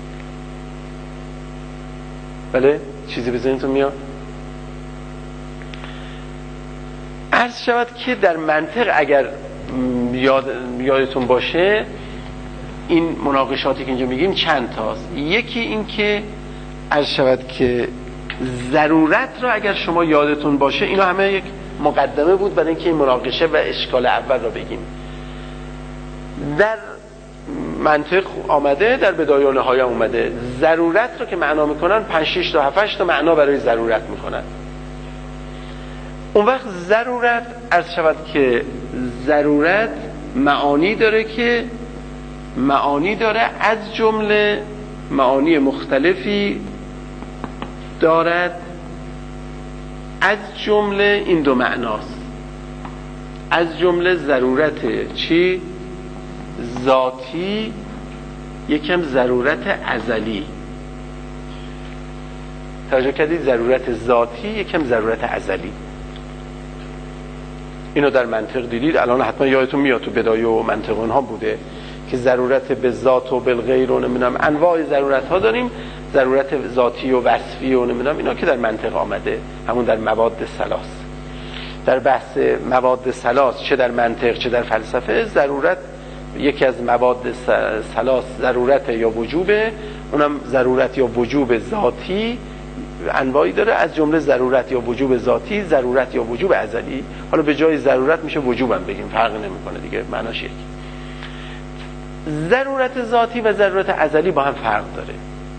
بله چیزی به ذهنتون میاد؟ عرض شود که در منطق اگر یاد یادتون باشه این مناقشاتی که اینجا میگیم چند تاست. یکی این که عرض شود که ضرورت را اگر شما یادتون باشه، اینا همه یک مقدمه بود برای اینکه این مناقشه و اشکال اول را بگیم. در منطق آمده، در بدایه و نهایه اومده، ضرورت را که معنا میکنن پنج شش تا هفت هشت تا معنا برای ضرورت میکنن. اون وقت ضرورت عرض شود که ضرورت معانی داره که معانی داره از جمله معانی مختلفی دارد، از جمله این دو معناست. از جمله ضرورت چی؟ ذاتی، یکم ضرورت ازلی. توجه کردید؟ ضرورت ذاتی یکم ضرورت ازلی. اینو در منطق دیدید، الان حتما یادتون میاد تو بدایه و منطق اونها بوده که ضرورت به ذات و بالغیر و نمیدونم انواع ضرورت ها داریم. ضرورت ذاتی و وصفی و نمیدونم اینا که در منطق آمده، همون در مواد ثلاث. در بحث مواد ثلاث چه در منطق چه در فلسفه، ضرورت یکی از مواد ثلاث ضرورت یا وجوبه، اونم ضرورت یا وجوب ذاتی انواعی داره، از جمله ضرورت یا وجوب ذاتی، ضرورت یا وجوب ازلی. حالا به جای ضرورت میشه وجوبم بگیم، فرق نمیکنه دیگه، معناش یکی. ضرورت ذاتی و ضرورت ازلی با هم فرق داره.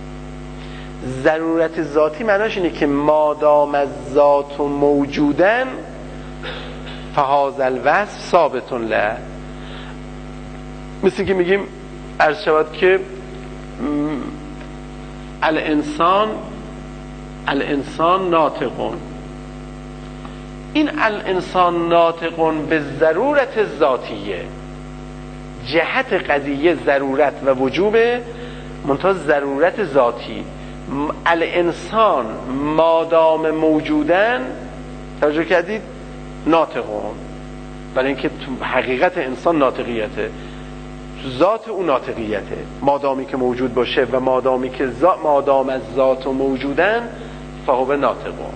ضرورت ذاتی معناش اینه که مادام الذات موجودن فهذا الوصف ثابت له. مثل که میگیم عرض شود که الانسان الانسان ناطقون. این الانسان ناطقون به ضرورت ذاتیه، جهت قضیه ضرورت و وجوب، منتها ضرورت ذاتی. الانسان مادام موجودن، توجه کردید، ناطقون، برای اینکه تو حقیقت انسان ناطقیته، ذات او ناطقیته، مادامی که موجود باشه و مادامی که ذات، مادام از ذات و موجودن فهو ناطقون.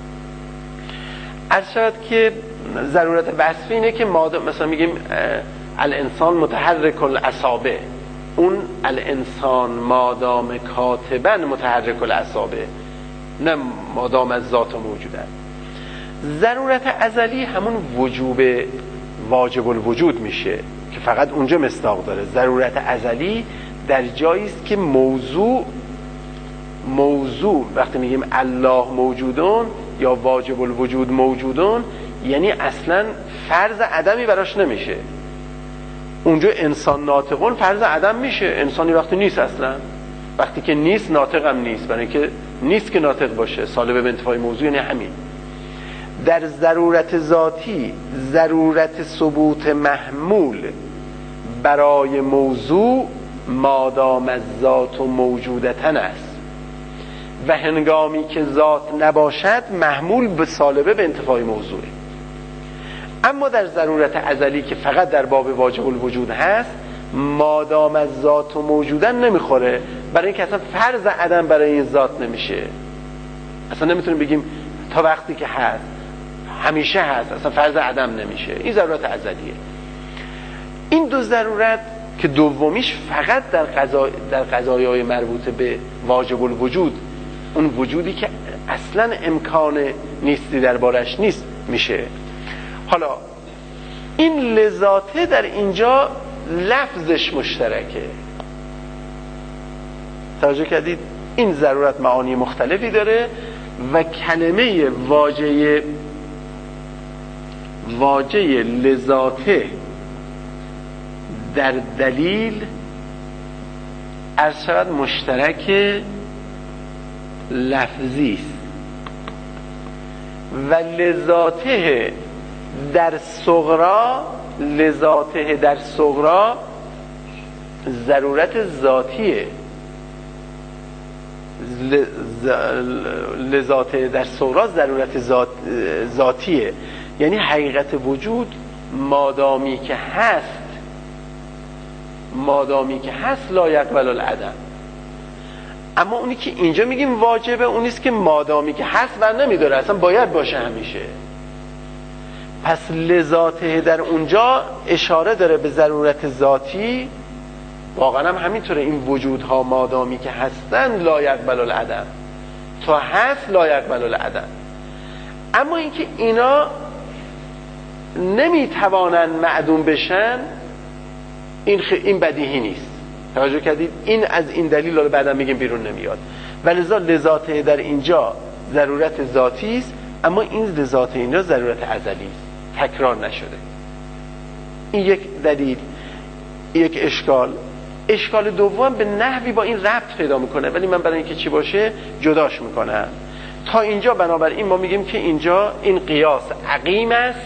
عرض شد که ضرورت وصفی اینه که مادام، مثلا میگیم الانسان متحرک الاصابع، اون الانسان مادام کاتبا متحرک الاصابع، نه مادام از ذات و موجودن. ضرورت ازلی همون وجوب واجب الوجود میشه که فقط اونجا مصداق داره. ضرورت ازلی در جایی است که موضوع موضوع وقتی میگیم الله موجودون یا واجب الوجود موجودون، یعنی اصلا فرض عدمی براش نمیشه. اونجا انسان ناطقون فرض عدم میشه، انسانی وقتی نیست، اصلا وقتی که نیست ناطق هم نیست، برای اینکه نیست که ناطق باشه. سالب به انتفاع موضوع یعنی همین. در ضرورت ذاتی ضرورت ثبوت محمول برای موضوع مادام از ذات و موجودتن است و هنگامی که ذات نباشد محمول به سالبه به انتفاع موضوعه. اما در ضرورت ازلی که فقط در باب واجب الوجود هست، مادام از ذات و موجودن نمیخوره، برای اینکه اصلا فرض عدم برای این ذات نمیشه. اصلا نمیتونیم بگیم تا وقتی که هست همیشه هست، اصلا فرض عدم نمیشه. این ضرورت ازلیه. این دو ضرورت که دومیش فقط در قضا در قضایای مربوطه به واجب الوجود، اون وجودی که اصلا امکان نیستی دربارش نیست، میشه. حالا این لذاته در اینجا لفظش مشترکه. توجه کردید؟ این ضرورت معانی مختلفی داره و کلمه واژه واژه لذاته در دلیل عرض شود مشترک لفظی است و لذاته در صغرا لذاته در صغرا ضرورت ذاتیه. لذاته در صغرا ضرورت ذات ذاتیه، یعنی حقیقت وجود مادامی که هست مادامی که هست لا یقبل العدم. اما اونی که اینجا میگیم واجبه اونیست که مادامی که هست بر نمیداره، اصلا باید باشه همیشه. پس لذاته در اونجا اشاره داره به ضرورت ذاتی. واقعا هم همینطوره، این وجودها مادامی که هستن لا یقبل العدم، تا هست لا یقبل العدم. اما اینکه اینا نمیتوانن معدوم بشن، این خ... این بدیهی نیست. توجه کردید؟ این از این دلیل رو بعدا میگیم بیرون نمیاد. ولذا لذاته در اینجا ضرورت ذاتی است، اما این لذاته اینجا ضرورت ازلی است، تکرار نشده. این یک دلیل، یک اشکال. اشکال دوم به نحوی با این ربط پیدا میکنه، ولی من برای اینکه چی باشه جداش میکنم. تا اینجا بنابراین ما میگیم که اینجا این قیاس عقیم است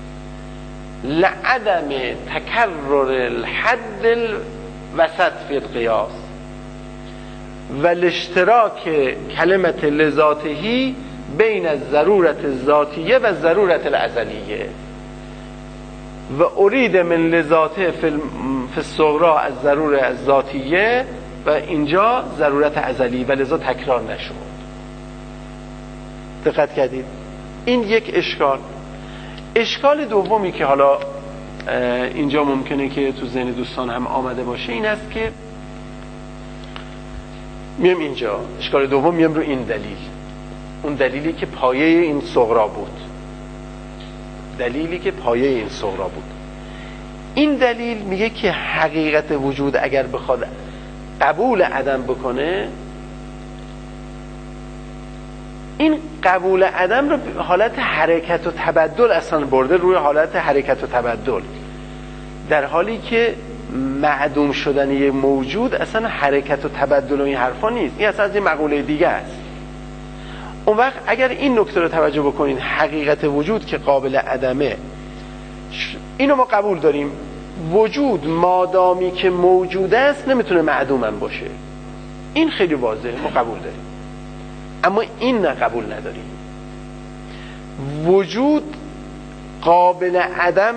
لعدم تکرر الحد الوسط فی القیاس و الاشتراک کلمت لذاتهی بین الضرورت الذاتیه و ضرورت الازلیه و ارید من لذاته فی الصغرا از ضرورت الذاتیه و اینجا ضرورت ازلی و لذا تکرار نشد. دقت کردید؟ این یک اشکال. اشکال دومی که حالا اینجا ممکنه که تو ذهن دوستان هم آمده باشه این است که میم اینجا اشکال دوم میم رو این دلیل، اون دلیلی که پایه این صغرا بود، دلیلی که پایه این صغرا بود. این دلیل میگه که حقیقت وجود اگر بخواد قبول عدم بکنه، این قبول عدم رو حالت حرکت و تبدل اصلا برده روی حالت حرکت و تبدل، در حالی که معدوم شدن یه موجود اصلا حرکت و تبدل و این حرفا نیست. این اصلا از این مقوله دیگه است. اون وقت اگر این نکته رو توجه بکنین، حقیقت وجود که قابل عدمه، اینو ما قبول داریم. وجود مادامی که موجود است نمیتونه معدومم باشه، این خیلی واضحه، ما قبول داریم. اما این نه قبول نداریم. وجود قابل عدم،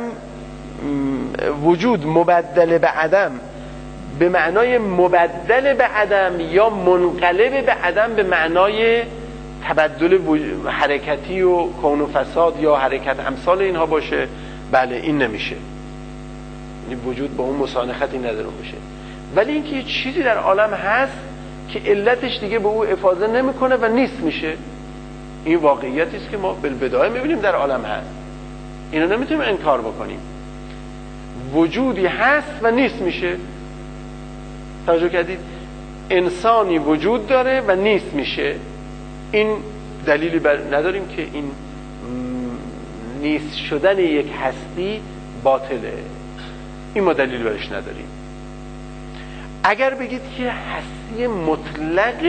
وجود مبدل به عدم به معنای مبدل به عدم یا منقلب به عدم به معنای تبدل حرکتی و کون و فساد یا حرکت امثال اینها باشه، بله این نمیشه. یعنی وجود با اون مسانختی نداره باشه. ولی اینکه یه چیزی در عالم هست که علتش دیگه به او افاضه نمیکنه و نیست میشه، این واقعیتی است که ما بالبدایه میبینیم در عالم هست. اینو نمیتونیم انکار بکنیم. وجودی هست و نیست میشه. توجه کردید؟ انسانی وجود داره و نیست میشه. این دلیلی بر نداریم که این نیست شدن یک هستی باطله. این ما دلیلی برش نداریم. اگر بگید که هستی مطلق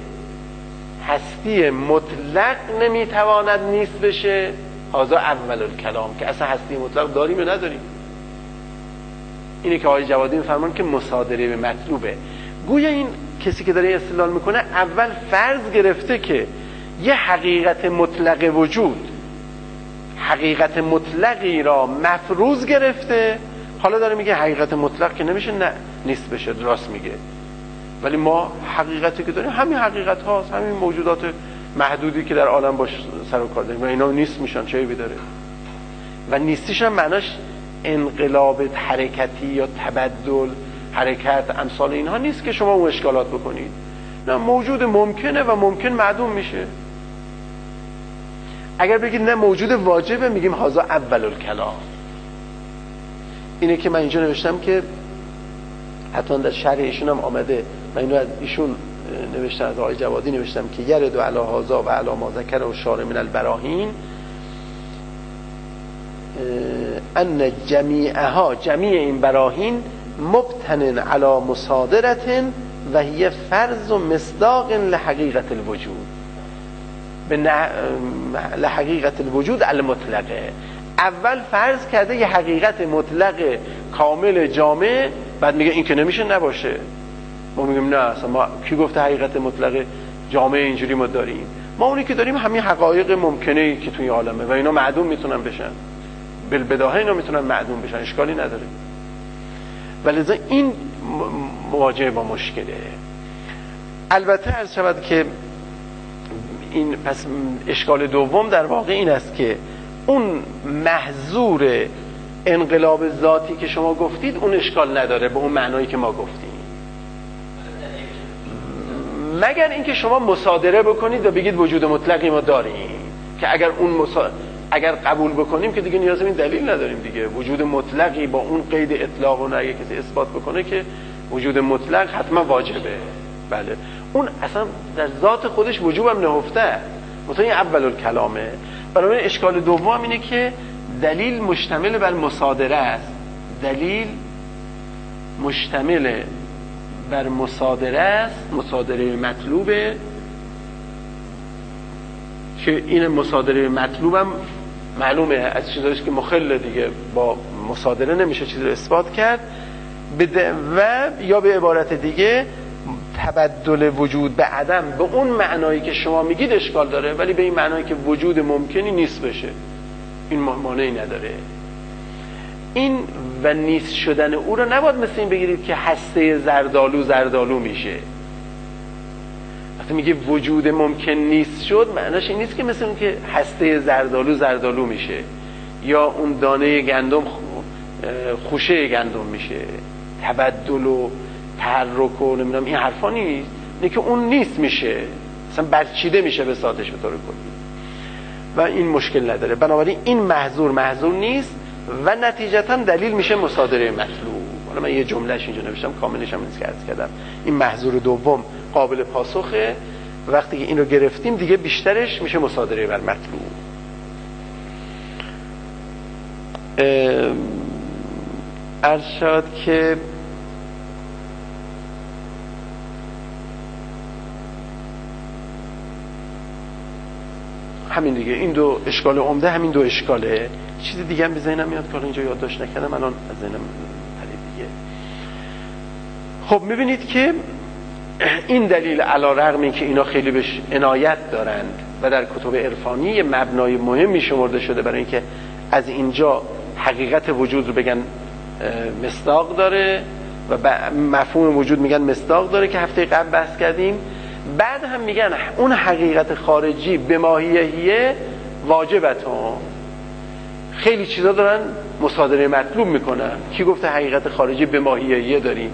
هستی مطلق نمیتواند نیست بشه، هذا اول الکلام، که اصلا هستی مطلق داریم یا نداریم. اینه که آقای جوادی میفرمان که مصادره به مطلوبه. گویا این کسی که داره استدلال میکنه اول فرض گرفته که یه حقیقت مطلق وجود حقیقت مطلقی را مفروض گرفته، حالا داره میگه حقیقت مطلق که نمیشه نه نیست بشه. راست میگه، ولی ما حقیقتی که داریم همین حقیقت هاست، همین موجودات محدودی که در عالم باش سر و کار داریم و اینا نیست میشن، چه عیبی داره؟ و نیستیش هم معناش انقلاب حرکتی یا تبدل حرکت امثال اینها نیست که شما اون اشکالات بکنید. نه، موجود ممکنه و ممکن معدوم میشه. اگر بگید نه موجود واجبه، میگیم هذا اول الکلام. اینه که من اینجا نوشتم که حتما در شرح ایشون هم آمده، من اینو از ایشون نوشتم، از آقای جوادی نوشتم که یرد علی هذا و علی ما ذکر و شارع من البراهین ان جمیعها جمیع این براهین مبتن علی مصادرة و هی فرض و مصداق لحقیقت الوجود به لحقیقت الوجود المطلقه. اول فرض کرده یه حقیقت مطلق کامل جامع، بعد میگه این که نمیشه نباشه. ما میگیم نه، اصلا ما کی گفته حقیقت مطلق جامع اینجوری ما داریم؟ ما اونی که داریم همین حقایق ممکنه که توی عالمه و اینا معدوم میتونن بشن، بالبداهه اینا میتونن معدوم بشن، اشکالی نداره. ولذا این مواجهه با مشکله. البته عرض شود که این پس اشکال دوم در واقع این است که اون محظور انقلاب ذاتی که شما گفتید اون اشکال نداره به اون معنایی که ما گفتیم، مگر اینکه شما مصادره بکنید و بگید وجود مطلقی ما داریم، که اگر اون مسا... اگر قبول بکنیم که دیگه نیاز به این دلیل نداریم دیگه. وجود مطلقی با اون قید اطلاق و نه کسی اثبات بکنه که وجود مطلق حتما واجبه. بله، اون اصلا در ذات خودش وجوبم نهفته، مثلا این اول الکلامه. برای اشکال دوم اینه که دلیل مشتمل بر مصادره است. دلیل مشتمل بر مصادره است، مصادره مطلوبه، که این مصادره مطلوبم معلومه از چیزاییست که مخل دیگه با مصادره نمیشه چیزی رو اثبات کرد. و یا به عبارت دیگه تبدل وجود به عدم به اون معنایی که شما میگید اشکال داره، ولی به این معنایی که وجود ممکنی نیست بشه این معنی نداره. این و نیست شدن او رو نباید مثل این بگیرید که هسته زردالو زردالو میشه. وقتی میگه وجود ممکن نیست شد، معناش این نیست که مثل اون که هسته زردالو زردالو میشه یا اون دانه گندم خوشه گندم میشه. تبدل و تحرک و نمیدونم این حرفا نیست، اینه که اون نیست میشه، مثلا برچیده میشه به سادش به طور کلی و این مشکل نداره. بنابراین این محظور محظور نیست و نتیجتا دلیل میشه مصادره مطلوب. حالا من یه جملهش اینجا نوشتم، کاملش هم نیست که عرض کردم. این محظور دوم قابل پاسخه، وقتی که این رو گرفتیم دیگه بیشترش میشه مصادره بر مطلوب. عرض شد که همین دیگه، این دو اشکال عمده همین دو اشکاله. چیز دیگه هم به ذهنم میاد که اینجا یادداشت نکردم الان از ذهنم پرید دیگه. خب میبینید که این دلیل علی رغم این که اینا خیلی بهش عنایت دارند و در کتب عرفانی مبنای مهمی شمرده شده برای اینکه از اینجا حقیقت وجود رو بگن مصداق داره و مفهوم وجود میگن مصداق داره که هفته قبل بحث کردیم. بعد هم میگن اون حقیقت خارجی به ماهیهیه واجبتون. خیلی چیزا دارن مصادره مطلوب میکنن. کی گفته حقیقت خارجی به ماهیهیه داریم؟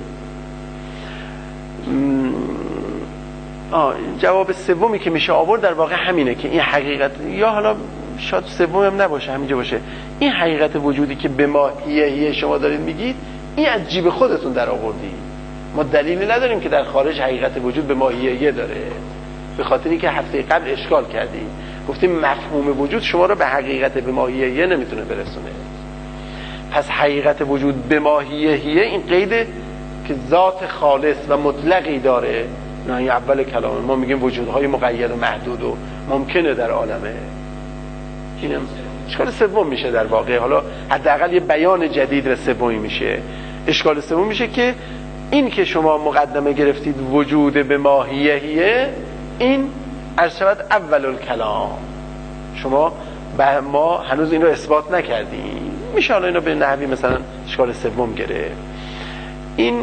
آه جواب سومی که میشه آورد در واقع همینه که این حقیقت، یا حالا شاید سوم هم نباشه، همینجا باشه، این حقیقت وجودی که به ماهیهیه شما دارید میگید، این از جیب خودتون در آوردید. ما دلیلی نداریم که در خارج حقیقت وجود به ماهیهیه داره، به خاطر اینکه هفته قبل اشکال کردیم، گفتیم مفهوم وجود شما رو به حقیقت به ماهیهیه نمیتونه برسونه. پس حقیقت وجود به ماهیهیه این قیده که ذات خالص و مطلقی داره. نه این اول کلام ما میگیم وجودهای مقید و محدود و ممکنه در عالمه. اینم اشکال سوم میشه در واقع. حالا حداقل یه بیان جدید و سومی میشه. اشکال سوم میشه که این که شما مقدمه گرفتید وجود به ماهیهیه، این عرض شود اول الکلام، شما به ما هنوز این رو اثبات نکردیم. میشه حالا اینو به نحوی مثلا اشکال سوم گرفت. این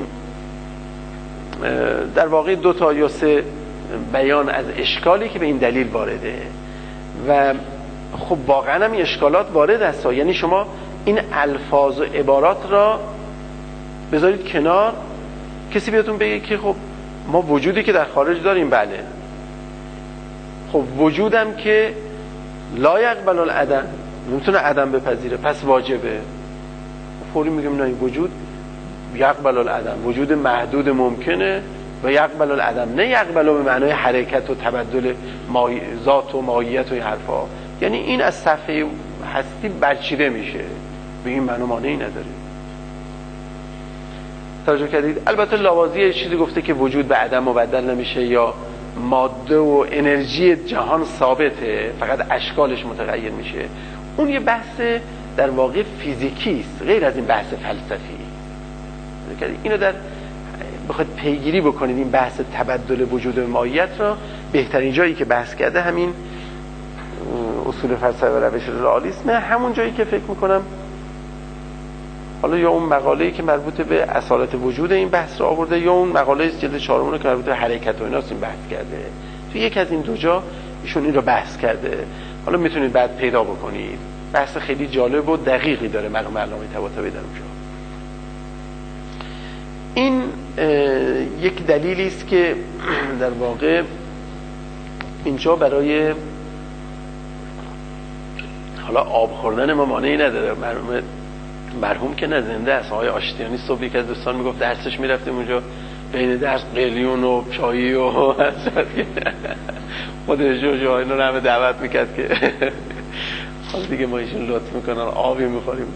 در واقع دو تا یا سه بیان از اشکالی که به این دلیل وارده و خب واقعا هم این اشکالات وارد هست. یعنی شما این الفاظ و عبارات را بذارید کنار، کسی بیاتون بگه که خب ما وجودی که در خارج داریم، بله، خب وجودم که لا یقبل العدم، نمیتونه عدم بپذیره، پس واجبه. فوری میگم نه، وجود یقبل العدم، وجود محدود ممکنه و یقبل العدم، نه یقبل به معنای حرکت و تبدل مای... ذات و ماهیت و این حرفا. یعنی این از صفحه هستی برچیده میشه، به این معنی مانعی نداره. توجه کردید؟ البته لاوازی چیزی گفته که وجود به عدم مبدل نمیشه یا ماده و انرژی جهان ثابته، فقط اشکالش متغیر میشه. اون یه بحث در واقع فیزیکی است، غیر از این بحث فلسفی. اینو در بخواید پیگیری بکنید این بحث تبدل وجود و ماهیت را، بهترین جایی که بحث کرده همین اصول فلسفه و روش رئالیسم، همون جایی که فکر میکنم حالا یا اون مقاله‌ای که مربوط به اصالت وجود این بحث را آورده، یا اون مقاله جلد چهارم رو که مربوط به حرکت و ایناست این بحث کرده. تو یک از این دو جا ایشون این رو بحث کرده. حالا میتونید بعد پیدا بکنید، بحث خیلی جالب و دقیقی داره مرحوم علامه طباطبایی در اونجا. این یک دلیلی است که در واقع اینجا برای حالا آب خوردن ما مانعی نداره. مرحوم مرحوم که نه، زنده است. آقای آشتیانی صبح یک از دوستان میگفت درسش میرفتیم اونجا، بین درس قلیون و چایی و خودش جو جو اینو همه دعوت میکرد که حالا دیگه ما ایشون لطف میکنن آبی میخوریم.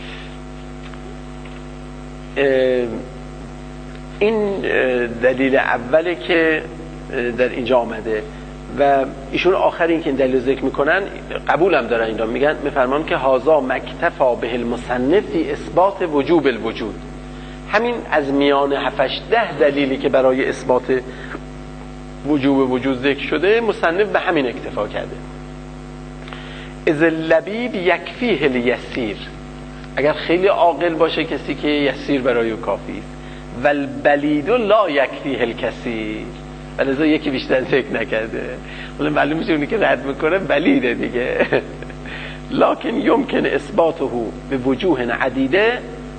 این دلیل اوله که در اینجا آمده و ایشون آخر این که این دلیل ذکر میکنن قبول هم دارن. اینجا میگن میفرمان که هازا مکتفا به المصنف فی اثبات وجوب الوجود، همین از میان هفتش ده دلیلی که برای اثبات وجوب وجود ذکر شده مصنف به همین اکتفا کرده. اذ اللبیب یکفیه الیسیر، اگر خیلی عاقل باشه کسی که یسیر برای او کافی است، و البلید لا یکفیه الکثیر، ولذا یکی بیشتر ذکر نکرده. ولی معلوم میشه اونی که رد میکنه بلیده دیگه. لکن یمکن اثباته به وجوه عدیده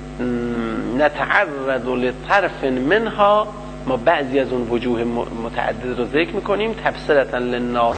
نتعرض لطرف منها، ما بعضی از اون وجوه متعدد رو ذکر میکنیم، تبصرة للناس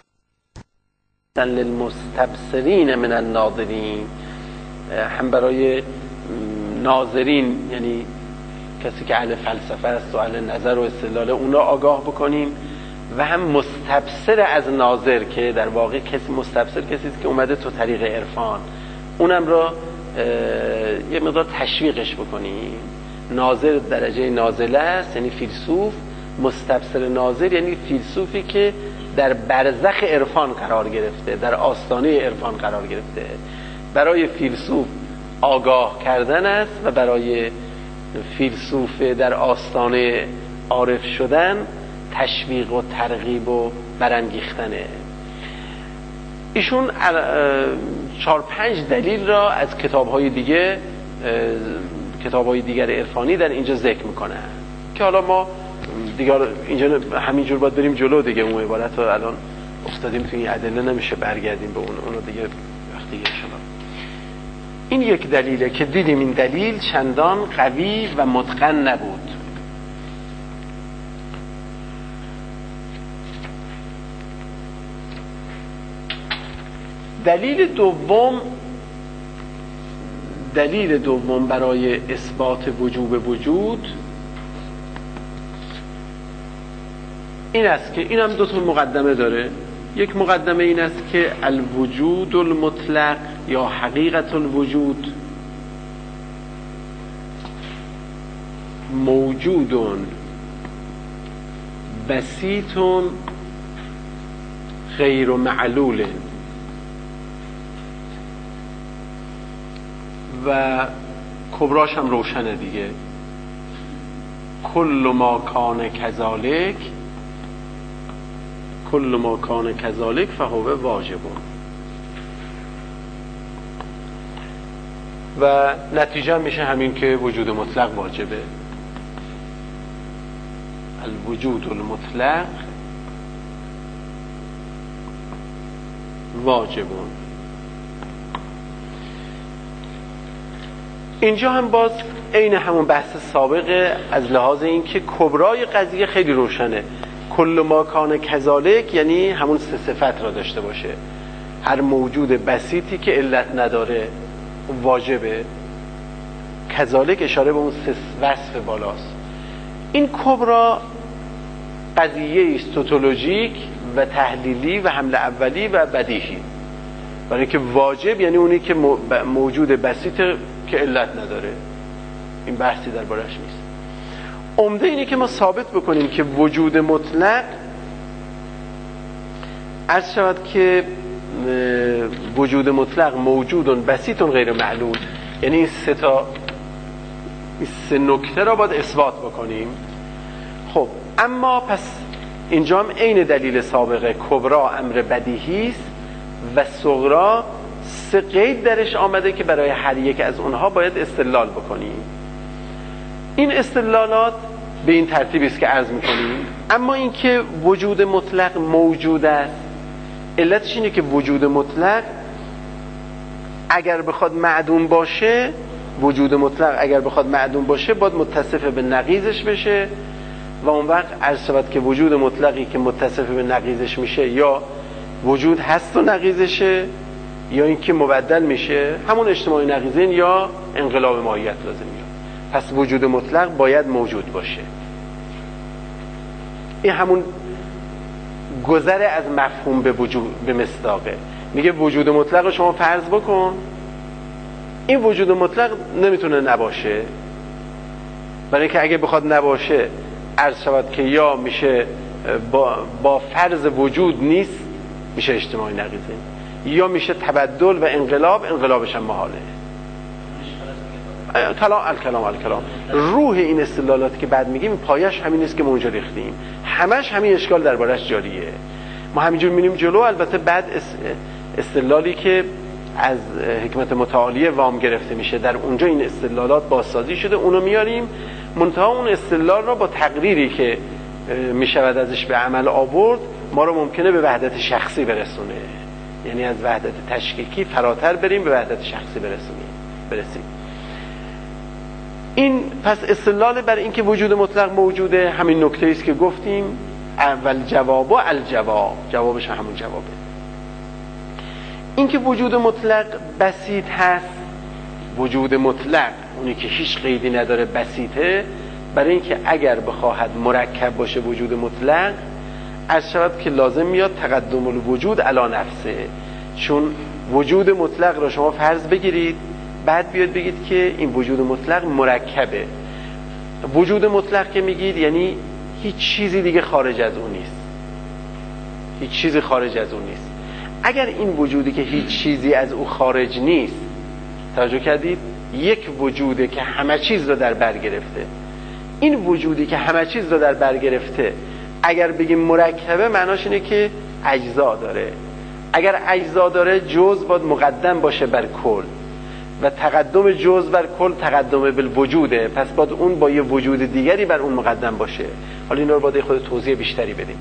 للمستبصرین من الناظرین، هم برای ناظرین یعنی کسی که اهل فلسفه است و اهل نظر و استدلال اونا آگاه بکنیم، و هم مستبصر از ناظر که در واقع کسی مستبصر کسی است که اومده تو طریق عرفان، اونم را یه مقدار تشویقش بکنیم. ناظر درجه نازله است یعنی فیلسوف، مستبصر ناظر یعنی فیلسوفی که در برزخ عرفان قرار گرفته، در آستانه عرفان قرار گرفته. برای فیلسوف آگاه کردن است و برای فیلسوف در آستانه عارف شدن تشویق و ترغیب و برانگیختنه. ایشون چهار پنج دلیل را از کتاب‌های دیگه کتاب‌های دیگر عرفانی در اینجا ذکر میکنه که حالا ما دیگه اینجا همینجور باید بریم جلو دیگه. اون عبارت رو الان افتادیم توی این ادله، نمیشه برگردیم به اون اونو دیگه وقتی شما. این یک دلیله که دیدیم این دلیل چندان قوی و متقن نبود. دلیل دوم دلیل دوم برای اثبات وجوب وجود این است که این هم دو تا مقدمه داره. یک مقدمه این است که الوجود المطلق یا حقیقت الوجود موجود بسیط غیر معلول و کبراش هم روشنه دیگه. کل ما کان کذالک کل ما کان کذالک فهو واجب و نتیجه میشه همین که وجود مطلق واجبه. الوجود المطلق واجبون. اینجا هم باز عین همون بحث سابقه از لحاظ این که کبرای قضیه خیلی روشنه. کل ما کان کذالک یعنی همون سه صفت را داشته باشه. هر موجود بسیطی که علت نداره واجبه. کذالک اشاره به اون سه وصف بالاست. این کبرا قضیه است توتولوژیک و تحلیلی و حمله اولی و بدیهی. برای که واجب یعنی اونی که موجود بسیط که علت نداره. این بحثی دربارش نیست. عمده اینه که ما ثابت بکنیم که وجود مطلق عرض شود که وجود مطلق موجود بسیط غیر معلول، یعنی این سه تا این سه نکته را باید اثبات بکنیم. خب اما پس اینجا هم عین دلیل سابقه کبرا امر بدیهی است و صغرا سه قید درش آمده که برای هر یک از اونها باید استدلال بکنیم. این استدلالات به این ترتیبی است که عرض میکنیم. اما اینکه وجود مطلق موجود است، علتش اینه که وجود مطلق اگر بخواد معدوم باشه وجود مطلق اگر بخواد معدوم باشه باید متصف به نقیضش بشه و اون وقت عرض شود که وجود مطلقی که متصف به نقیضش میشه یا وجود هست و نقیضشه یا اینکه مبدل میشه، همون اجتماعی نقیضین یا انقلاب ماهیت لازم میاد. پس وجود مطلق باید موجود باشه. این همون گذر از مفهوم به وجود به مصداقه. میگه وجود مطلق رو شما فرض بکن، این وجود مطلق نمیتونه نباشه، برای اینکه اگه بخواد نباشه عرض شود که یا میشه با, با فرض وجود نیست، میشه اجتماعی نقیضین، یا میشه تبدل و انقلاب، انقلابش هم محاله. کلام الکلام الکلام روح این استدلالاتی که بعد میگیم پایش همین است که ما اونجا ریختیم، همش همین اشکال دربارش جاریه. ما همینجور میریم جلو. البته بعد استدلالی که از حکمت متعالیه وام گرفته میشه در اونجا این استدلالات بازسازی شده، اونو میاریم. منتها اون استدلال را با تقریری که میشود ازش به عمل آورد ما رو ممکنه به وحدت شخصی برسونه، یعنی از وحدت تشکیکی فراتر بریم به وحدت شخصی برسونیم برسیم. این پس استدلال بر اینکه وجود مطلق موجوده همین نکته است که گفتیم. اول جواب و الجواب، جوابش همون جوابه. اینکه وجود مطلق بسیط هست، وجود مطلق اونی که هیچ قیدی نداره بسیطه، برای اینکه اگر بخواهد مرکب باشه وجود مطلق از شود که لازم میاد تقدم الوجود علی نفسه. چون وجود مطلق را شما فرض بگیرید بعد بیاد بگید که این وجود مطلق مرکبه. وجود مطلق که میگید یعنی هیچ چیزی دیگه خارج از اون نیست، هیچ چیزی خارج از اون نیست. اگر این وجودی که هیچ چیزی از او خارج نیست، توجه کردید، یک وجوده که همه چیز رو در بر گرفته، این وجودی که همه چیز رو در بر گرفته اگر بگیم مرکبه، معناش اینه که اجزا داره. اگر اجزا داره، جزء باید مقدم باشه بر کل و تقدم جزء بر کل تقدم بالوجوده، پس باید اون با یه وجود دیگری بر اون مقدم باشه. حالا این رو باید خود توضیح بیشتری بدیم.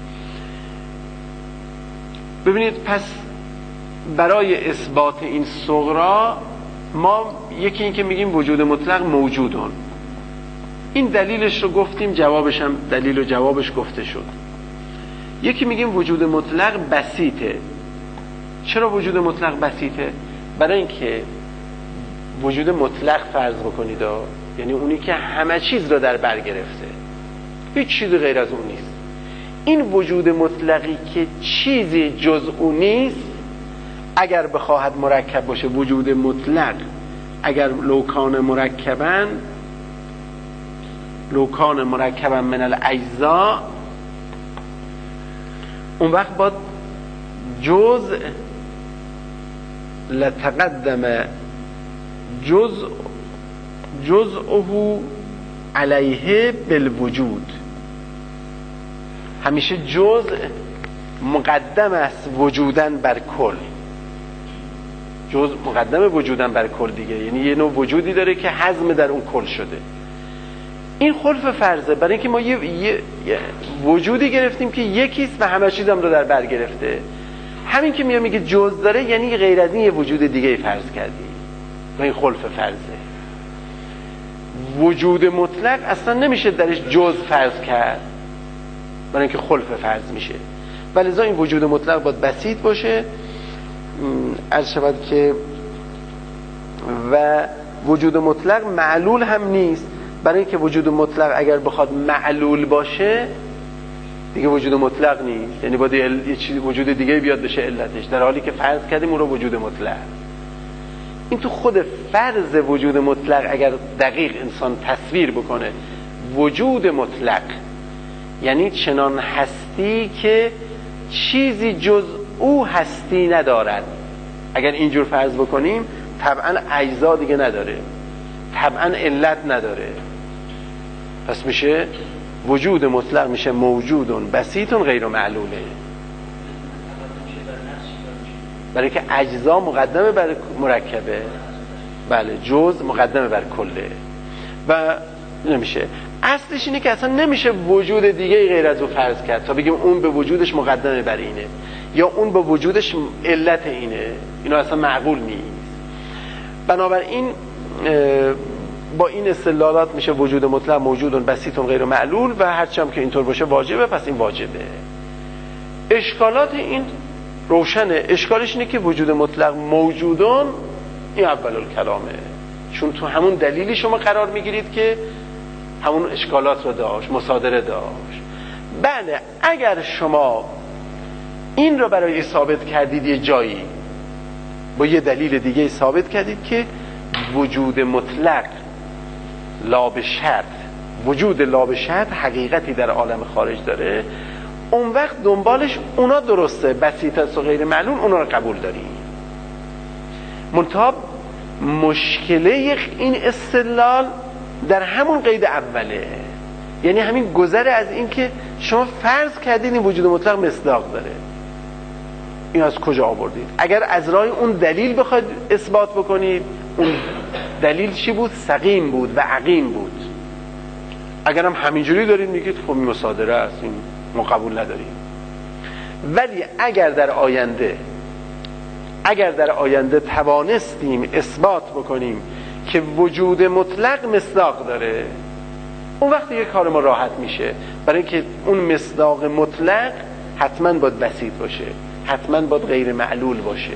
ببینید، پس برای اثبات این صغرا ما یکی این که میگیم وجود مطلق موجودون، این دلیلش رو گفتیم، جوابش هم دلیل و جوابش گفته شد. یکی میگیم وجود مطلق بسیطه. چرا وجود مطلق بسیطه؟ برای اینکه وجود مطلق فرض بکنید، یعنی اونی که همه چیز رو در بر گرفته، هیچ چیزی غیر از اون نیست. این وجود مطلقی که چیزی جز اون نیست، اگر بخواهد مرکب باشه، وجود مطلق اگر لوکان مرکبن لوکان مرکبن من الاجزا، اون وقت باید جزء لتقدم جزء جزءه علیه بالوجود. همیشه جزء مقدم است وجودن بر کل، جزء مقدم وجودن بر کل دیگه، یعنی یه نوع وجودی داره که حزم در اون کل شده. این خلف فرضه، برای اینکه ما یه, یه،, یه وجودی گرفتیم که یکیست و همه چیز هم رو در بر گرفته. همین که میگه میگه جزء داره، یعنی غیر از این یه وجود دیگه فرض کردی و این خلف فرضه. وجود مطلق اصلا نمیشه درش جزء فرض کرد، برای اینکه خلف فرض میشه. ولذا این وجود مطلق باید بسیط باشه. عرض شود که و وجود مطلق معلول هم نیست، برای اینکه وجود مطلق اگر بخواد معلول باشه دیگه وجود مطلق نیست، یعنی باید یه چیز وجود دیگه بیاد بشه علتش، در حالی که فرض کردیم اون رو وجود مطلق. این تو خود فرض وجود مطلق اگر دقیق انسان تصویر بکنه، وجود مطلق یعنی چنان هستی که چیزی جز او هستی ندارد. اگر اینجور فرض بکنیم، طبعا اجزا دیگه نداره، طبعا علت نداره، پس میشه وجود مطلق میشه موجودون بسیطون غیر معلوله. برای که اجزا مقدمه بر مرکبه، بله، جزء مقدمه بر کله و نمیشه. اصلش اینه که اصلا نمیشه وجود دیگه غیر از او فرض کرد تا بگیم اون به وجودش مقدمه بر اینه یا اون به وجودش علت اینه. اینا اصلا معقول نیست. بنابراین با این استدلالات میشه وجود مطلق موجودون بسیطون غیر معلول و هرچی هم که اینطور باشه واجبه، پس این واجبه. اشکالات این روشنه. اشکالش اینه که وجود مطلق موجودون این اول الکلامه، چون تو همون دلیلی شما قرار میگیرید که همون اشکالات رو داشت، مصادره داشت. بله، اگر شما این رو برای ثابت کردید یه جایی با یه دلیل دیگه ثابت کردید که وجود مطلق لا به شرط، وجود لا به شرط حقیقتی در عالم خارج داره، اون وقت دنبالش اونا درسته، بسیط است و غیر معلوم، اونا رو قبول داریم. منتها مشکله این استدلال در همون قید اوله، یعنی همین گذر از این که شما فرض کردید این وجود مطلق مصداق داره. این از کجا آوردید؟ اگر از راه اون دلیل بخواید اثبات بکنید، اون دلیل چی بود؟ سقیم بود و عقیم بود. اگر هم همینجوری دارید میگید خب مصادره است، این ما قبول نداریم. ولی اگر در آینده اگر در آینده توانستیم اثبات بکنیم که وجود مطلق مصداق داره، اون وقت یه کار ما راحت میشه، برای اینکه اون مصداق مطلق حتما باید بسیط باشه، حتما باید غیر معلول باشه.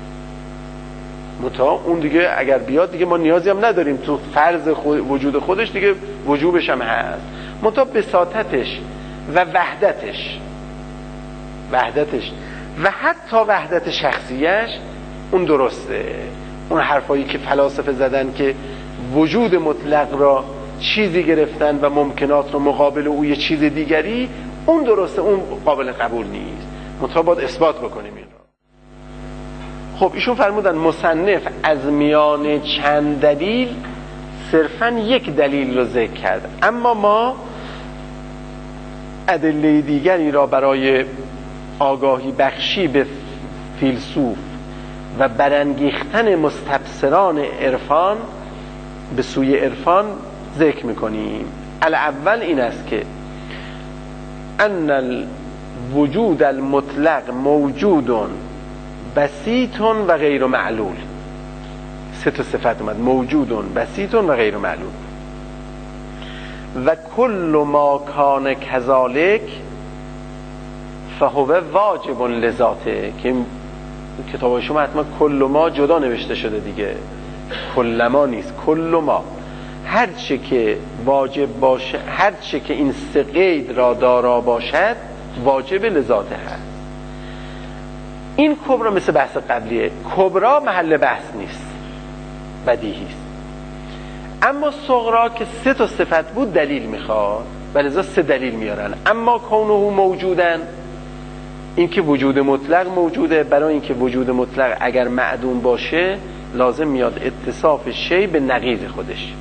متا اون دیگه اگر بیاد دیگه ما نیازی هم نداریم، تو فرض خود وجود خودش دیگه وجوبش هم هست. متا بساطتش و وحدتش وحدتش و حتی وحدت شخصیش اون درسته. اون حرفایی که فلاسفه زدن که وجود مطلق را چیزی گرفتن و ممکنات رو مقابل او یه چیز دیگری، اون درسته، اون قابل قبول نیست. منتها باید اثبات بکنیم این رو. خب ایشون فرمودن مصنف از میان چند دلیل صرفاً یک دلیل رو ذکر کرد، اما ما ادله دیگری را برای آگاهی بخشی به فیلسوف و برانگیختن مستبصران عرفان به سوی عرفان ذکر میکنیم. الاول این است که ان الوجود المطلق موجود بسیط و غیر معلول. سه تا صفت اومد: موجود، بسیط و غیر معلول. و کل ما کان کذالک فهو واجب لذاته، که کتاب شما حتما کل ما جدا نوشته شده دیگه، کل ما نیست، کل ما، هر چه که واجب باشه، هر چه که این سه قید را دارا باشد واجب لذاته هست. این کبرا مثل بحث قبلیه، کبرا محل بحث نیست، بدیهی است. اما صغرا که سه تا صفت بود دلیل میخواد، ولذا سه دلیل میارن. اما کونه موجودن، این که وجود مطلق موجوده، برای اینکه وجود مطلق اگر معدوم باشه لازم میاد اتصاف شی به نقیض خودش.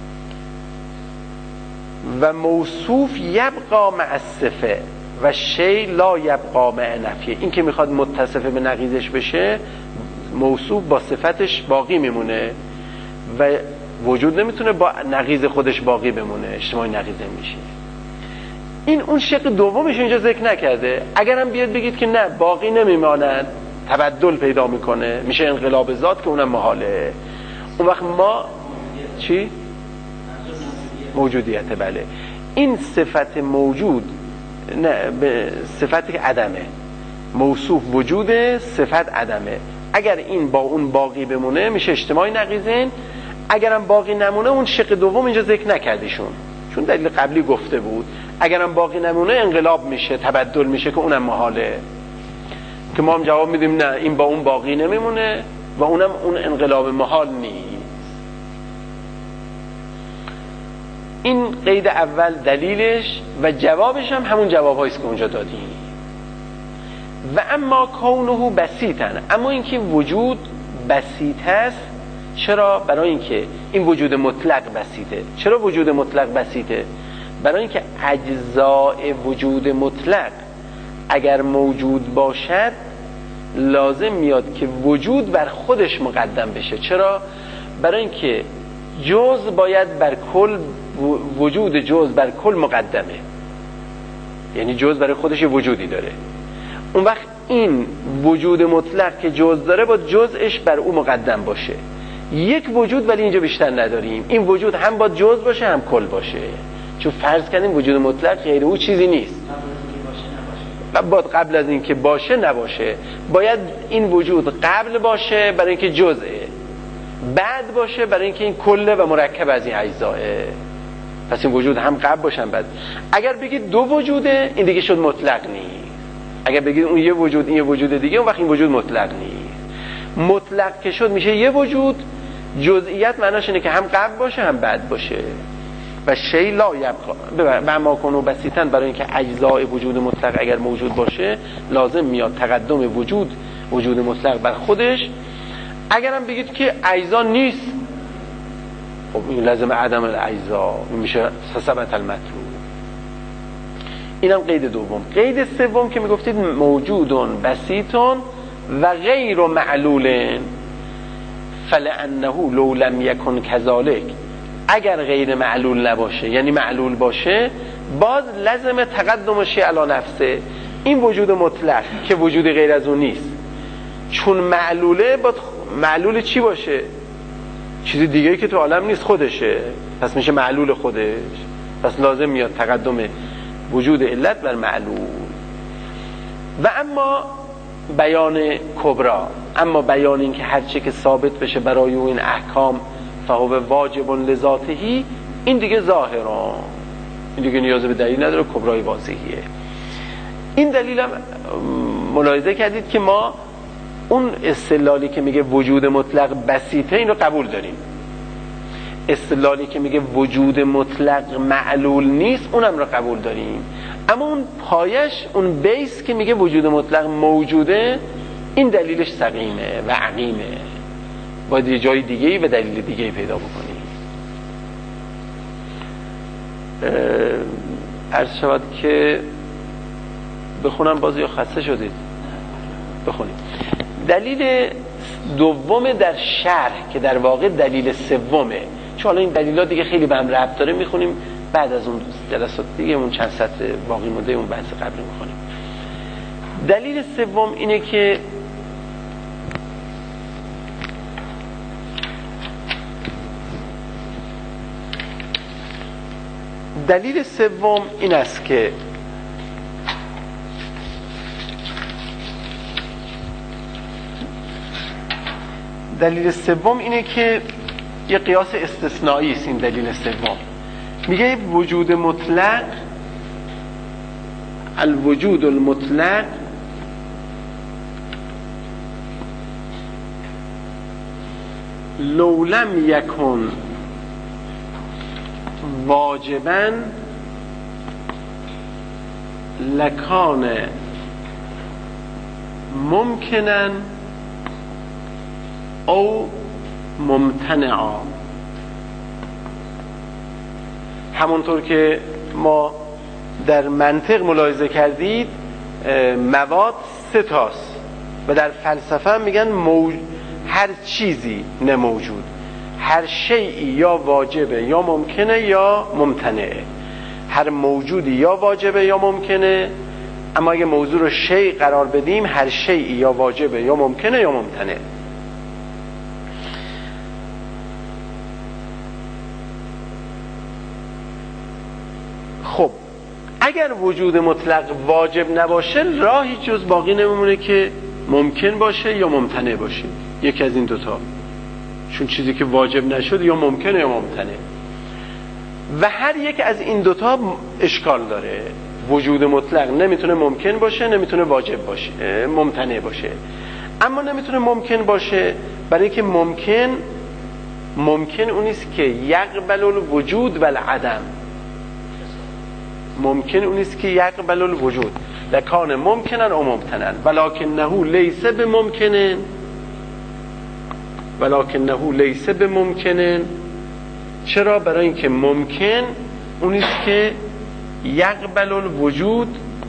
و موصوف یبقا مع الصفه و شی لا یبقا مع نفیه، این که میخواد متصف به نقیضش بشه موصوف با صفتش باقی میمونه و وجود نمیتونه با نقیض خودش باقی بمونه، اجتماعی نقیضه میشه. این اون شق دومش اینجا ذکر نکرده. اگرم بیاد بگید که نه باقی نمیمانند، تبدل پیدا میکنه، میشه انقلاب ذات که اونم محاله، اون وقت ما چی؟ موجودیت. بله، این صفت موجود نه، صفت عدمه، موصوف وجوده، صفت عدمه. اگر این با اون باقی بمونه میشه اجتماعی نقیضین، اگرم باقی نمونه اون شق دوم اینجا ذکر نکردیشون، چون دلیل قبلی گفته بود اگرم باقی نمونه انقلاب میشه، تبدل میشه که اونم محاله، که ما هم جواب میدیم نه، این با اون باقی نمیمونه و اونم اون انقلاب محال نیست. این قید اول دلیلش و جوابش هم همون جواباییست که اونجا دادیم. و اما کونه بسیطن، اما اینکه وجود بسیط است. چرا؟ برای اینکه این وجود مطلق بسیطه. چرا وجود مطلق بسیطه؟ برای اینکه اجزاء وجود مطلق اگر موجود باشد لازم میاد که وجود بر خودش مقدم بشه. چرا؟ برای اینکه جزء باید بر کل، وجود جزء بر کل مقدمه، یعنی جزء برای خودش یه وجودی داره. اون وقت این وجود مطلق که جزء داره با جزءش بر او مقدم باشه. یک وجود ولی اینجا بیشتر نداریم، این وجود هم با جزء باشه هم کل باشه، چون فرض کردیم وجود مطلق غیر او چیزی نیست و باید قبل از این که باشه نباشه، باید این وجود قبل باشه برای اینکه جزئه، بعد باشه برای اینکه این کله و مرکب از این اجزاه. پس این وجود هم قبل باشن بعد. اگر بگید دو وجوده این دیگه شد مطلق نیست. اگر بگید اون یه وجود این یه وجود دیگه، اون وقت این وجود مطلق نیست. مطلق که شد میشه یه وجود، جزئیت معناش اینه که هم قبل باشه هم بعد باشه. و شی لا یبقا و ما کنو بسیطن، برای اینکه اجزای وجود مطلق اگر موجود باشه لازم میاد تقدم وجود وجود مطلق بر خودش. اگرم بگید که اجزا نیست، خب این لازم عدم الاجزا، این میشه ثبت المطلوب. اینم قید دوم. قید سوم که میگفتید موجودون بسیطون و غیر معلول، فلانه لو لم یکن کذالک، اگر غیر معلول نباشه یعنی معلول باشه باز لازم تقدم شیء علی نفسه. این وجود مطلق که وجود غیر از اون نیست، چون معلوله باید معلول چی باشه؟ چیزی دیگه که تو عالم نیست، خودشه، پس میشه معلول خودش، پس لازم میاد تقدم وجود علت بر معلول. و اما بیان کبرا، اما بیان این که هرچی که ثابت بشه برای اون احکام فهو واجب لذاتهی، این دیگه ظاهره، این دیگه نیاز به دلیل نداره، کبرای واضحیه. این دلیل هم ملاحظه کردید که ما اون استدلالی که میگه وجود مطلق بسیطه این رو قبول داریم، استدلالی که میگه وجود مطلق معلول نیست اونم رو قبول داریم. اما اون پایش، اون بیس که میگه وجود مطلق موجوده، این دلیلش سقیمه و عقیمه، باید یه جای دیگه‌ای و دلیل دیگه‌ای پیدا بکنی. عرض شود که بخونم باز یا خسته شدید؟ بخونید. دلیل دوم در شرح که در واقع دلیل سومه، چون حالا این دلیلات دیگه خیلی به هم ربط داره، میخونیم بعد از اون جلسات دیگه اون چند سطر باقی مونده اون بحث قبلی میخونیم. دلیل سوم اینه که دلیل سوم این است که دلیل سوم اینه که یه قیاس استثنایی است. این دلیل سوم میگه وجود مطلق، الوجود المطلق لو لم یکن واجبا لکان ممکنن او ممتنعا. همونطور که ما در منطق ملاحظه کردید مواد سه تاست و در فلسفه هم میگن موج... هر چیزی نه موجود، هر شیئی یا واجبه یا ممکنه یا ممتنعه. هر موجودی یا واجبه یا ممکنه، اما اگه موضوع رو شیء قرار بدیم هر شیئی یا واجبه یا ممکنه یا ممتنعه. خب اگر وجود مطلق واجب نباشه راهی جز باقی نمیمونه که ممکن باشه یا ممتنع باشه، یکی از این دوتا، چون چیزی که واجب نشد یا ممکنه یا ممتنع، و هر یک از این دوتا اشکال داره. وجود مطلق نمیتونه ممکن باشه، نمیتونه واجب باشه، ممتنع باشه. اما نمیتونه ممکن باشه برای که ممکن ممکن اونیست که یقبل الوجود و العدم. ممکن اونیست که یقبل الوجود، لکان ممکنن او ممتنن ولکنه لیس بممکنن ولکنه لیس بممکنن. چرا؟ برای اینکه ممکن اونیست که یقبل الوجود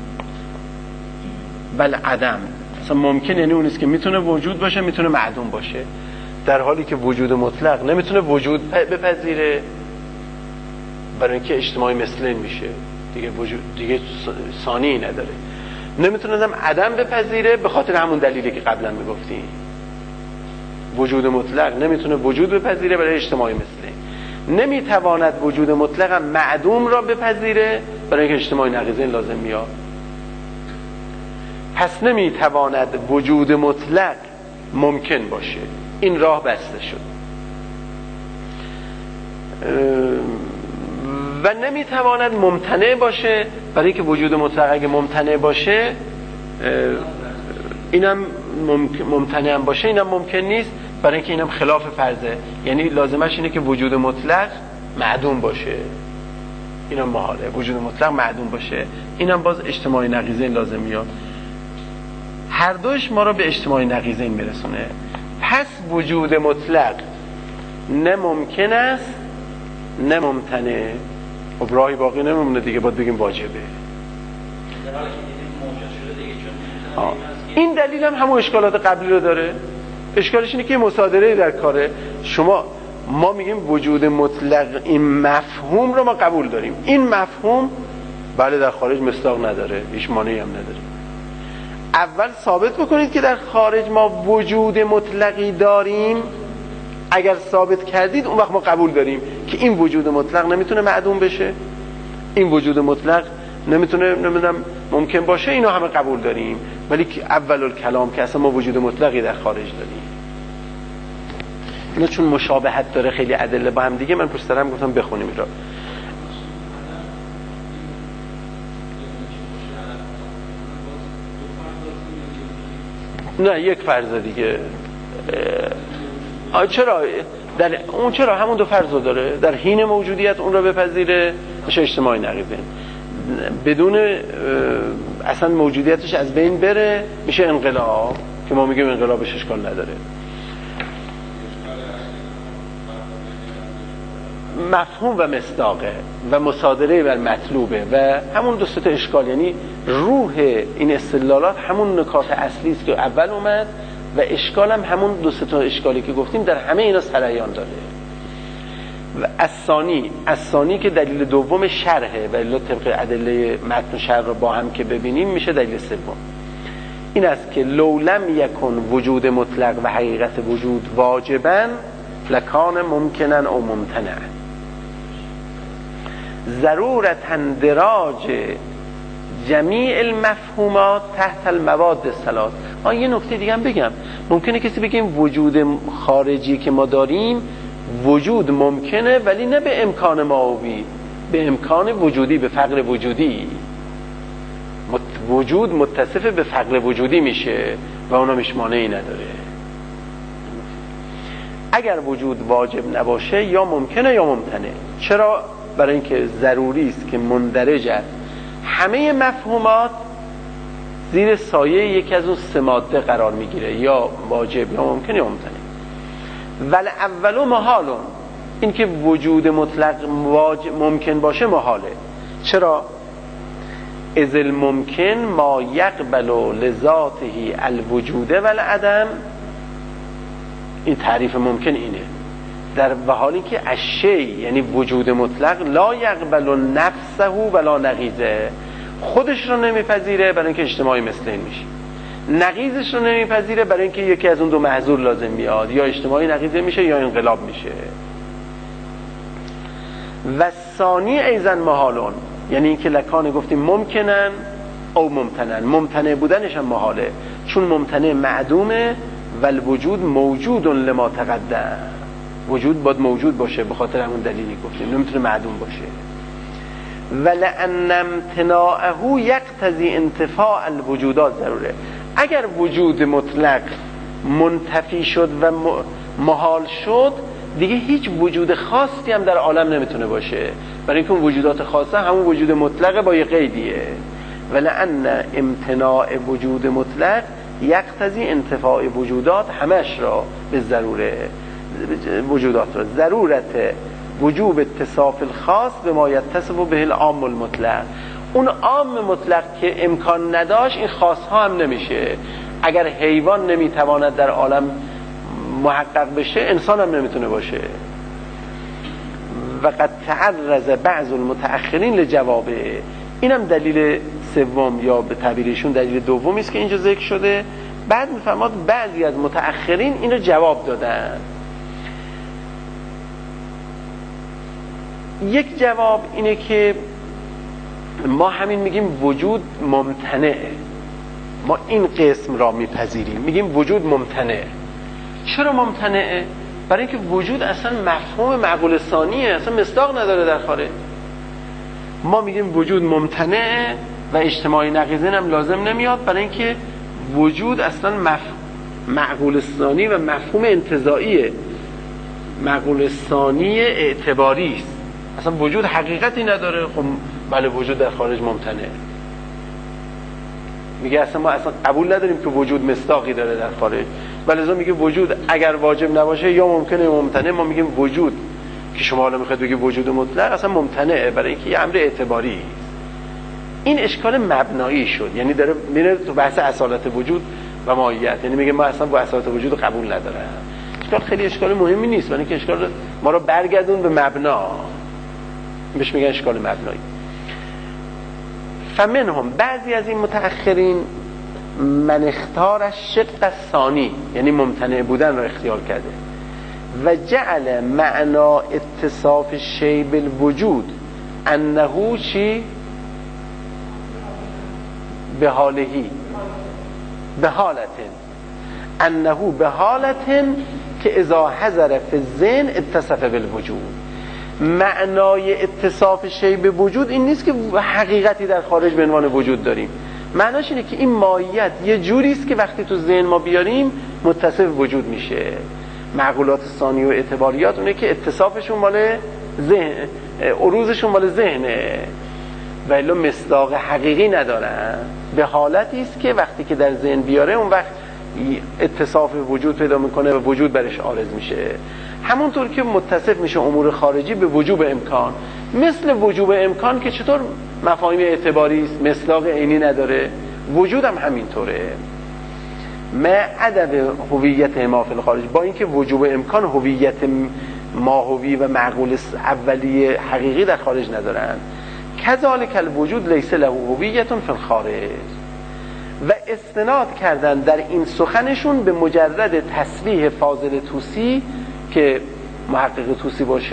و العدم. مثلا ممکن یعنی اونیست که میتونه وجود باشه میتونه معدوم باشه، در حالی که وجود مطلق نمیتونه وجود بپذیره برای اینکه اجتماعی مثلین میشه دیگه، وجود دیگه ثانی نداره. نمیتونه هم عدم بپذیره به خاطر همون دلیلی که قبلا میگفتیم. وجود مطلق نمیتونه وجود بپذیره برای اجتماعی مثلین. نمیتواند وجود مطلق معدوم را بپذیره برای اینکه اجتماعی نقیضین لازم میاد. پس نمیتواند وجود مطلق ممکن باشه، این راه بسته شد. و نمیتواند ممتنع باشه برای اینکه وجود مطلق اگه ممتنع باشه اینم ممتنع هم باشه اینم ممکن نیست، برای اینکه اینم خلاف فرضه. یعنی لازمش اینه که وجود مطلق معدوم باشه، اینم محاله. وجود مطلق معدوم باشه، اینم باز اجتماعی نقیضین لازم میاد. هر دوش ما رو به اجتماعی نقیضین میرسونه. پس وجود مطلق نه ممکن است نه ممتنع. خب راهی باقی نمیمونه دیگه، باید بگیم واجبه. آه. این دلیل هم همون اشکالات قبلی رو داره. اشکالش اینه که مصادره در کاره. شما ما میگیم وجود مطلق، این مفهوم رو ما قبول داریم، این مفهوم بله در خارج مصداق نداره، هیچ مانعی هم نداره. اول ثابت بکنید که در خارج ما وجود مطلقی داریم. اگر ثابت کردید اون وقت ما قبول داریم که این وجود مطلق نمیتونه معدوم بشه، این وجود مطلق نمیتونه نمیدونم ممکن باشه، اینو همه قبول داریم. ولی که اول الکلام که اصلا ما وجود مطلقی در خارج داریم. اینا چون مشابهت داره خیلی ادله با هم دیگه، من پشت سر هم گفتم بخونیم این را. نه یک فرض دیگه. آه چرا در اون چرا همون دو فرض داره؟ در حین موجودیت اون رو بپذیره میشه اجتماعی نقیضین، بدون اصلا موجودیتش از بین بره میشه انقلاب که ما میگیم انقلابش اشکال نداره. مفهوم و مصداقه و مصادره بر مطلوبه و همون دو سه تا اشکال، یعنی روح این استدلالات همون نکات اصلی است که اول اومد و اشکال هم همون دو سه تا اشکالی که گفتیم در همه اینا سریان داره. و الثانی الثانی که دلیل دوم شرحه و الا طبق ادله متن و شرح رو با هم که ببینیم میشه دلیل سوم. این است که لو لم یکن وجود مطلق و حقیقت وجود واجبا لکان ممکنن او ممتنع ضرورت اندراج جمیع المفهومات تحت المواد الثلاث. آن یه نکته دیگه هم بگم، ممکنه کسی بگیم وجود خارجی که ما داریم وجود ممکنه ولی نه به امکان ماوی، به امکان وجودی، به فقر وجودی. مت وجود متصف به فقر وجودی میشه و اونا میش مانعی نداره. اگر وجود واجب نباشه یا ممکنه یا ممتنه. چرا؟ برای اینکه ضروری است که مندرج است همه مفهومات زیر سایه یکی از اون سه ماده قرار میگیره، یا واجب یا ممکن یا ممتنه. ول اولو محالون، این که وجود مطلق واجب ممکن باشه محاله. چرا؟ اذ الممکن ما یقبل لذاته الوجود والعدم. این تعریف ممکن اینه، در حالی که الشیء یعنی وجود مطلق لا یقبل نفسه ولا نقیضه، خودش رو نمیپذیره برای اینکه اجتماعی مثل این میشه، نقیضش رو نمیپذیره برای اینکه یکی از اون دو محظور لازم میاد، یا اجتماعی نقیضه میشه یا انقلاب میشه. و ثانی ایزن محالون، یعنی اینکه لکان گفتیم ممکنن او ممتنن، ممتنع بودنش هم محاله چون ممتنع معدومه و الوجود موجود لما تقدم، وجود باید موجود باشه به خاطر همون دلیلی گفتیم، نمیتونه معدوم باشه. ولأن امتناعه یقتضی انتفاع الوجودات ضروره. اگر وجود مطلق منتفی شد و محال شد دیگه هیچ وجود خاصی هم در عالم نمیتونه باشه، برای اینکه اون وجودات خاصه همون وجود مطلقه با یه قیدیه. ولأن امتناع وجود مطلق یقتضی انتفاع وجودات، همش را به ضروره وجودات را ضرورت وجوب اتصاف الخاص به ما یتصف به العام المطلق. اون عام مطلق که امکان نداشت این خاص ها هم نمیشه. اگر حیوان نمیتواند در عالم محقق بشه انسان هم نمیتونه باشه. و قد تعرض بعض المتأخرین لجوابه، اینم دلیل سوم یا به تعبیرشون دلیل دومی است که اینجا ذکر شده. بعد میفرماد بعضی از متأخرین اینو جواب دادن. یک جواب اینه که ما همین میگیم وجود ممتنعه، ما این قسم را میپذیریم، میگیم وجود ممتنعه. چرا ممتنعه؟ برای اینکه وجود اصلا مفهوم معقول ثانیه، اصلا مصداق نداره در خارج. ما میگیم وجود ممتنعه و اجتماعی نقیضین هم لازم نمیاد، برای اینکه وجود اصلا مف... معقول ثانی و مفهوم انتزاعیه، معقول ثانی اعتباری است، اصلا وجود حقیقتی نداره. خب بله وجود در خارج ممتنعه. میگه اصلا ما اصلا قبول نداریم که وجود مصداقی داره در خارج، ولی لذا میگه وجود اگر واجب نباشه یا ممکنه یا ممتنع. ما میگیم وجود که شما حالا میخواید بگید وجود مطلق اصلا ممتنعه، برای اینکه یه امر اعتباری. این اشکال مبنایی شد، یعنی داره میره تو بحث اصالت وجود و ماهیت، یعنی میگه ما اصلا با اصالت وجود قبول ندارم. اشکال خیلی اشکال مهمی نیست، ولی اینکه اشکال ما رو برگردون به مبنا، بهش میگن اشکال مبنایی. فمنهم، بعضی از این متأخرین، من اختار الشق الثانی، یعنی ممتنع بودن رو اختیار کرده. و جعل معنا اتصاف الشیء بالوجود انه چی؟ به حالهی، به حالت انه به حالت که اذا حضر فی الذهن اتصف بالوجود. معنای اتصاف شیء به وجود این نیست که حقیقتی در خارج به عنوان وجود داریم. معناش اینه که این ماهیت یه جوری است که وقتی تو ذهن ما بیاریم متصف وجود میشه. معقولات ثانی و اعتباریات اونه که اتصافشون مال ذهن، عروضشون مال ذهنه. و الا مصداق حقیقی ندارن. به حالتی است که وقتی که در ذهن بیاره اون وقت اتصاف وجود پیدا میکنه و وجود برش عارض میشه. همونطور که متصف میشه امور خارجی به وجوب امکان، مثل وجوب امکان که چطور مفاهیم اعتباری است، مصداق عینی نداره، وجود هم همینطوره. ما عدم هویت ما فی الخارج، با اینکه وجوب امکان هویت ماهوی و معقول اولی حقیقی در خارج ندارن، کذالک الوجود لیس له هویت فی الخارج. و استناد کردن در این سخنشون به مجرد تصریح فاضل طوسی که محقق طوسی باشه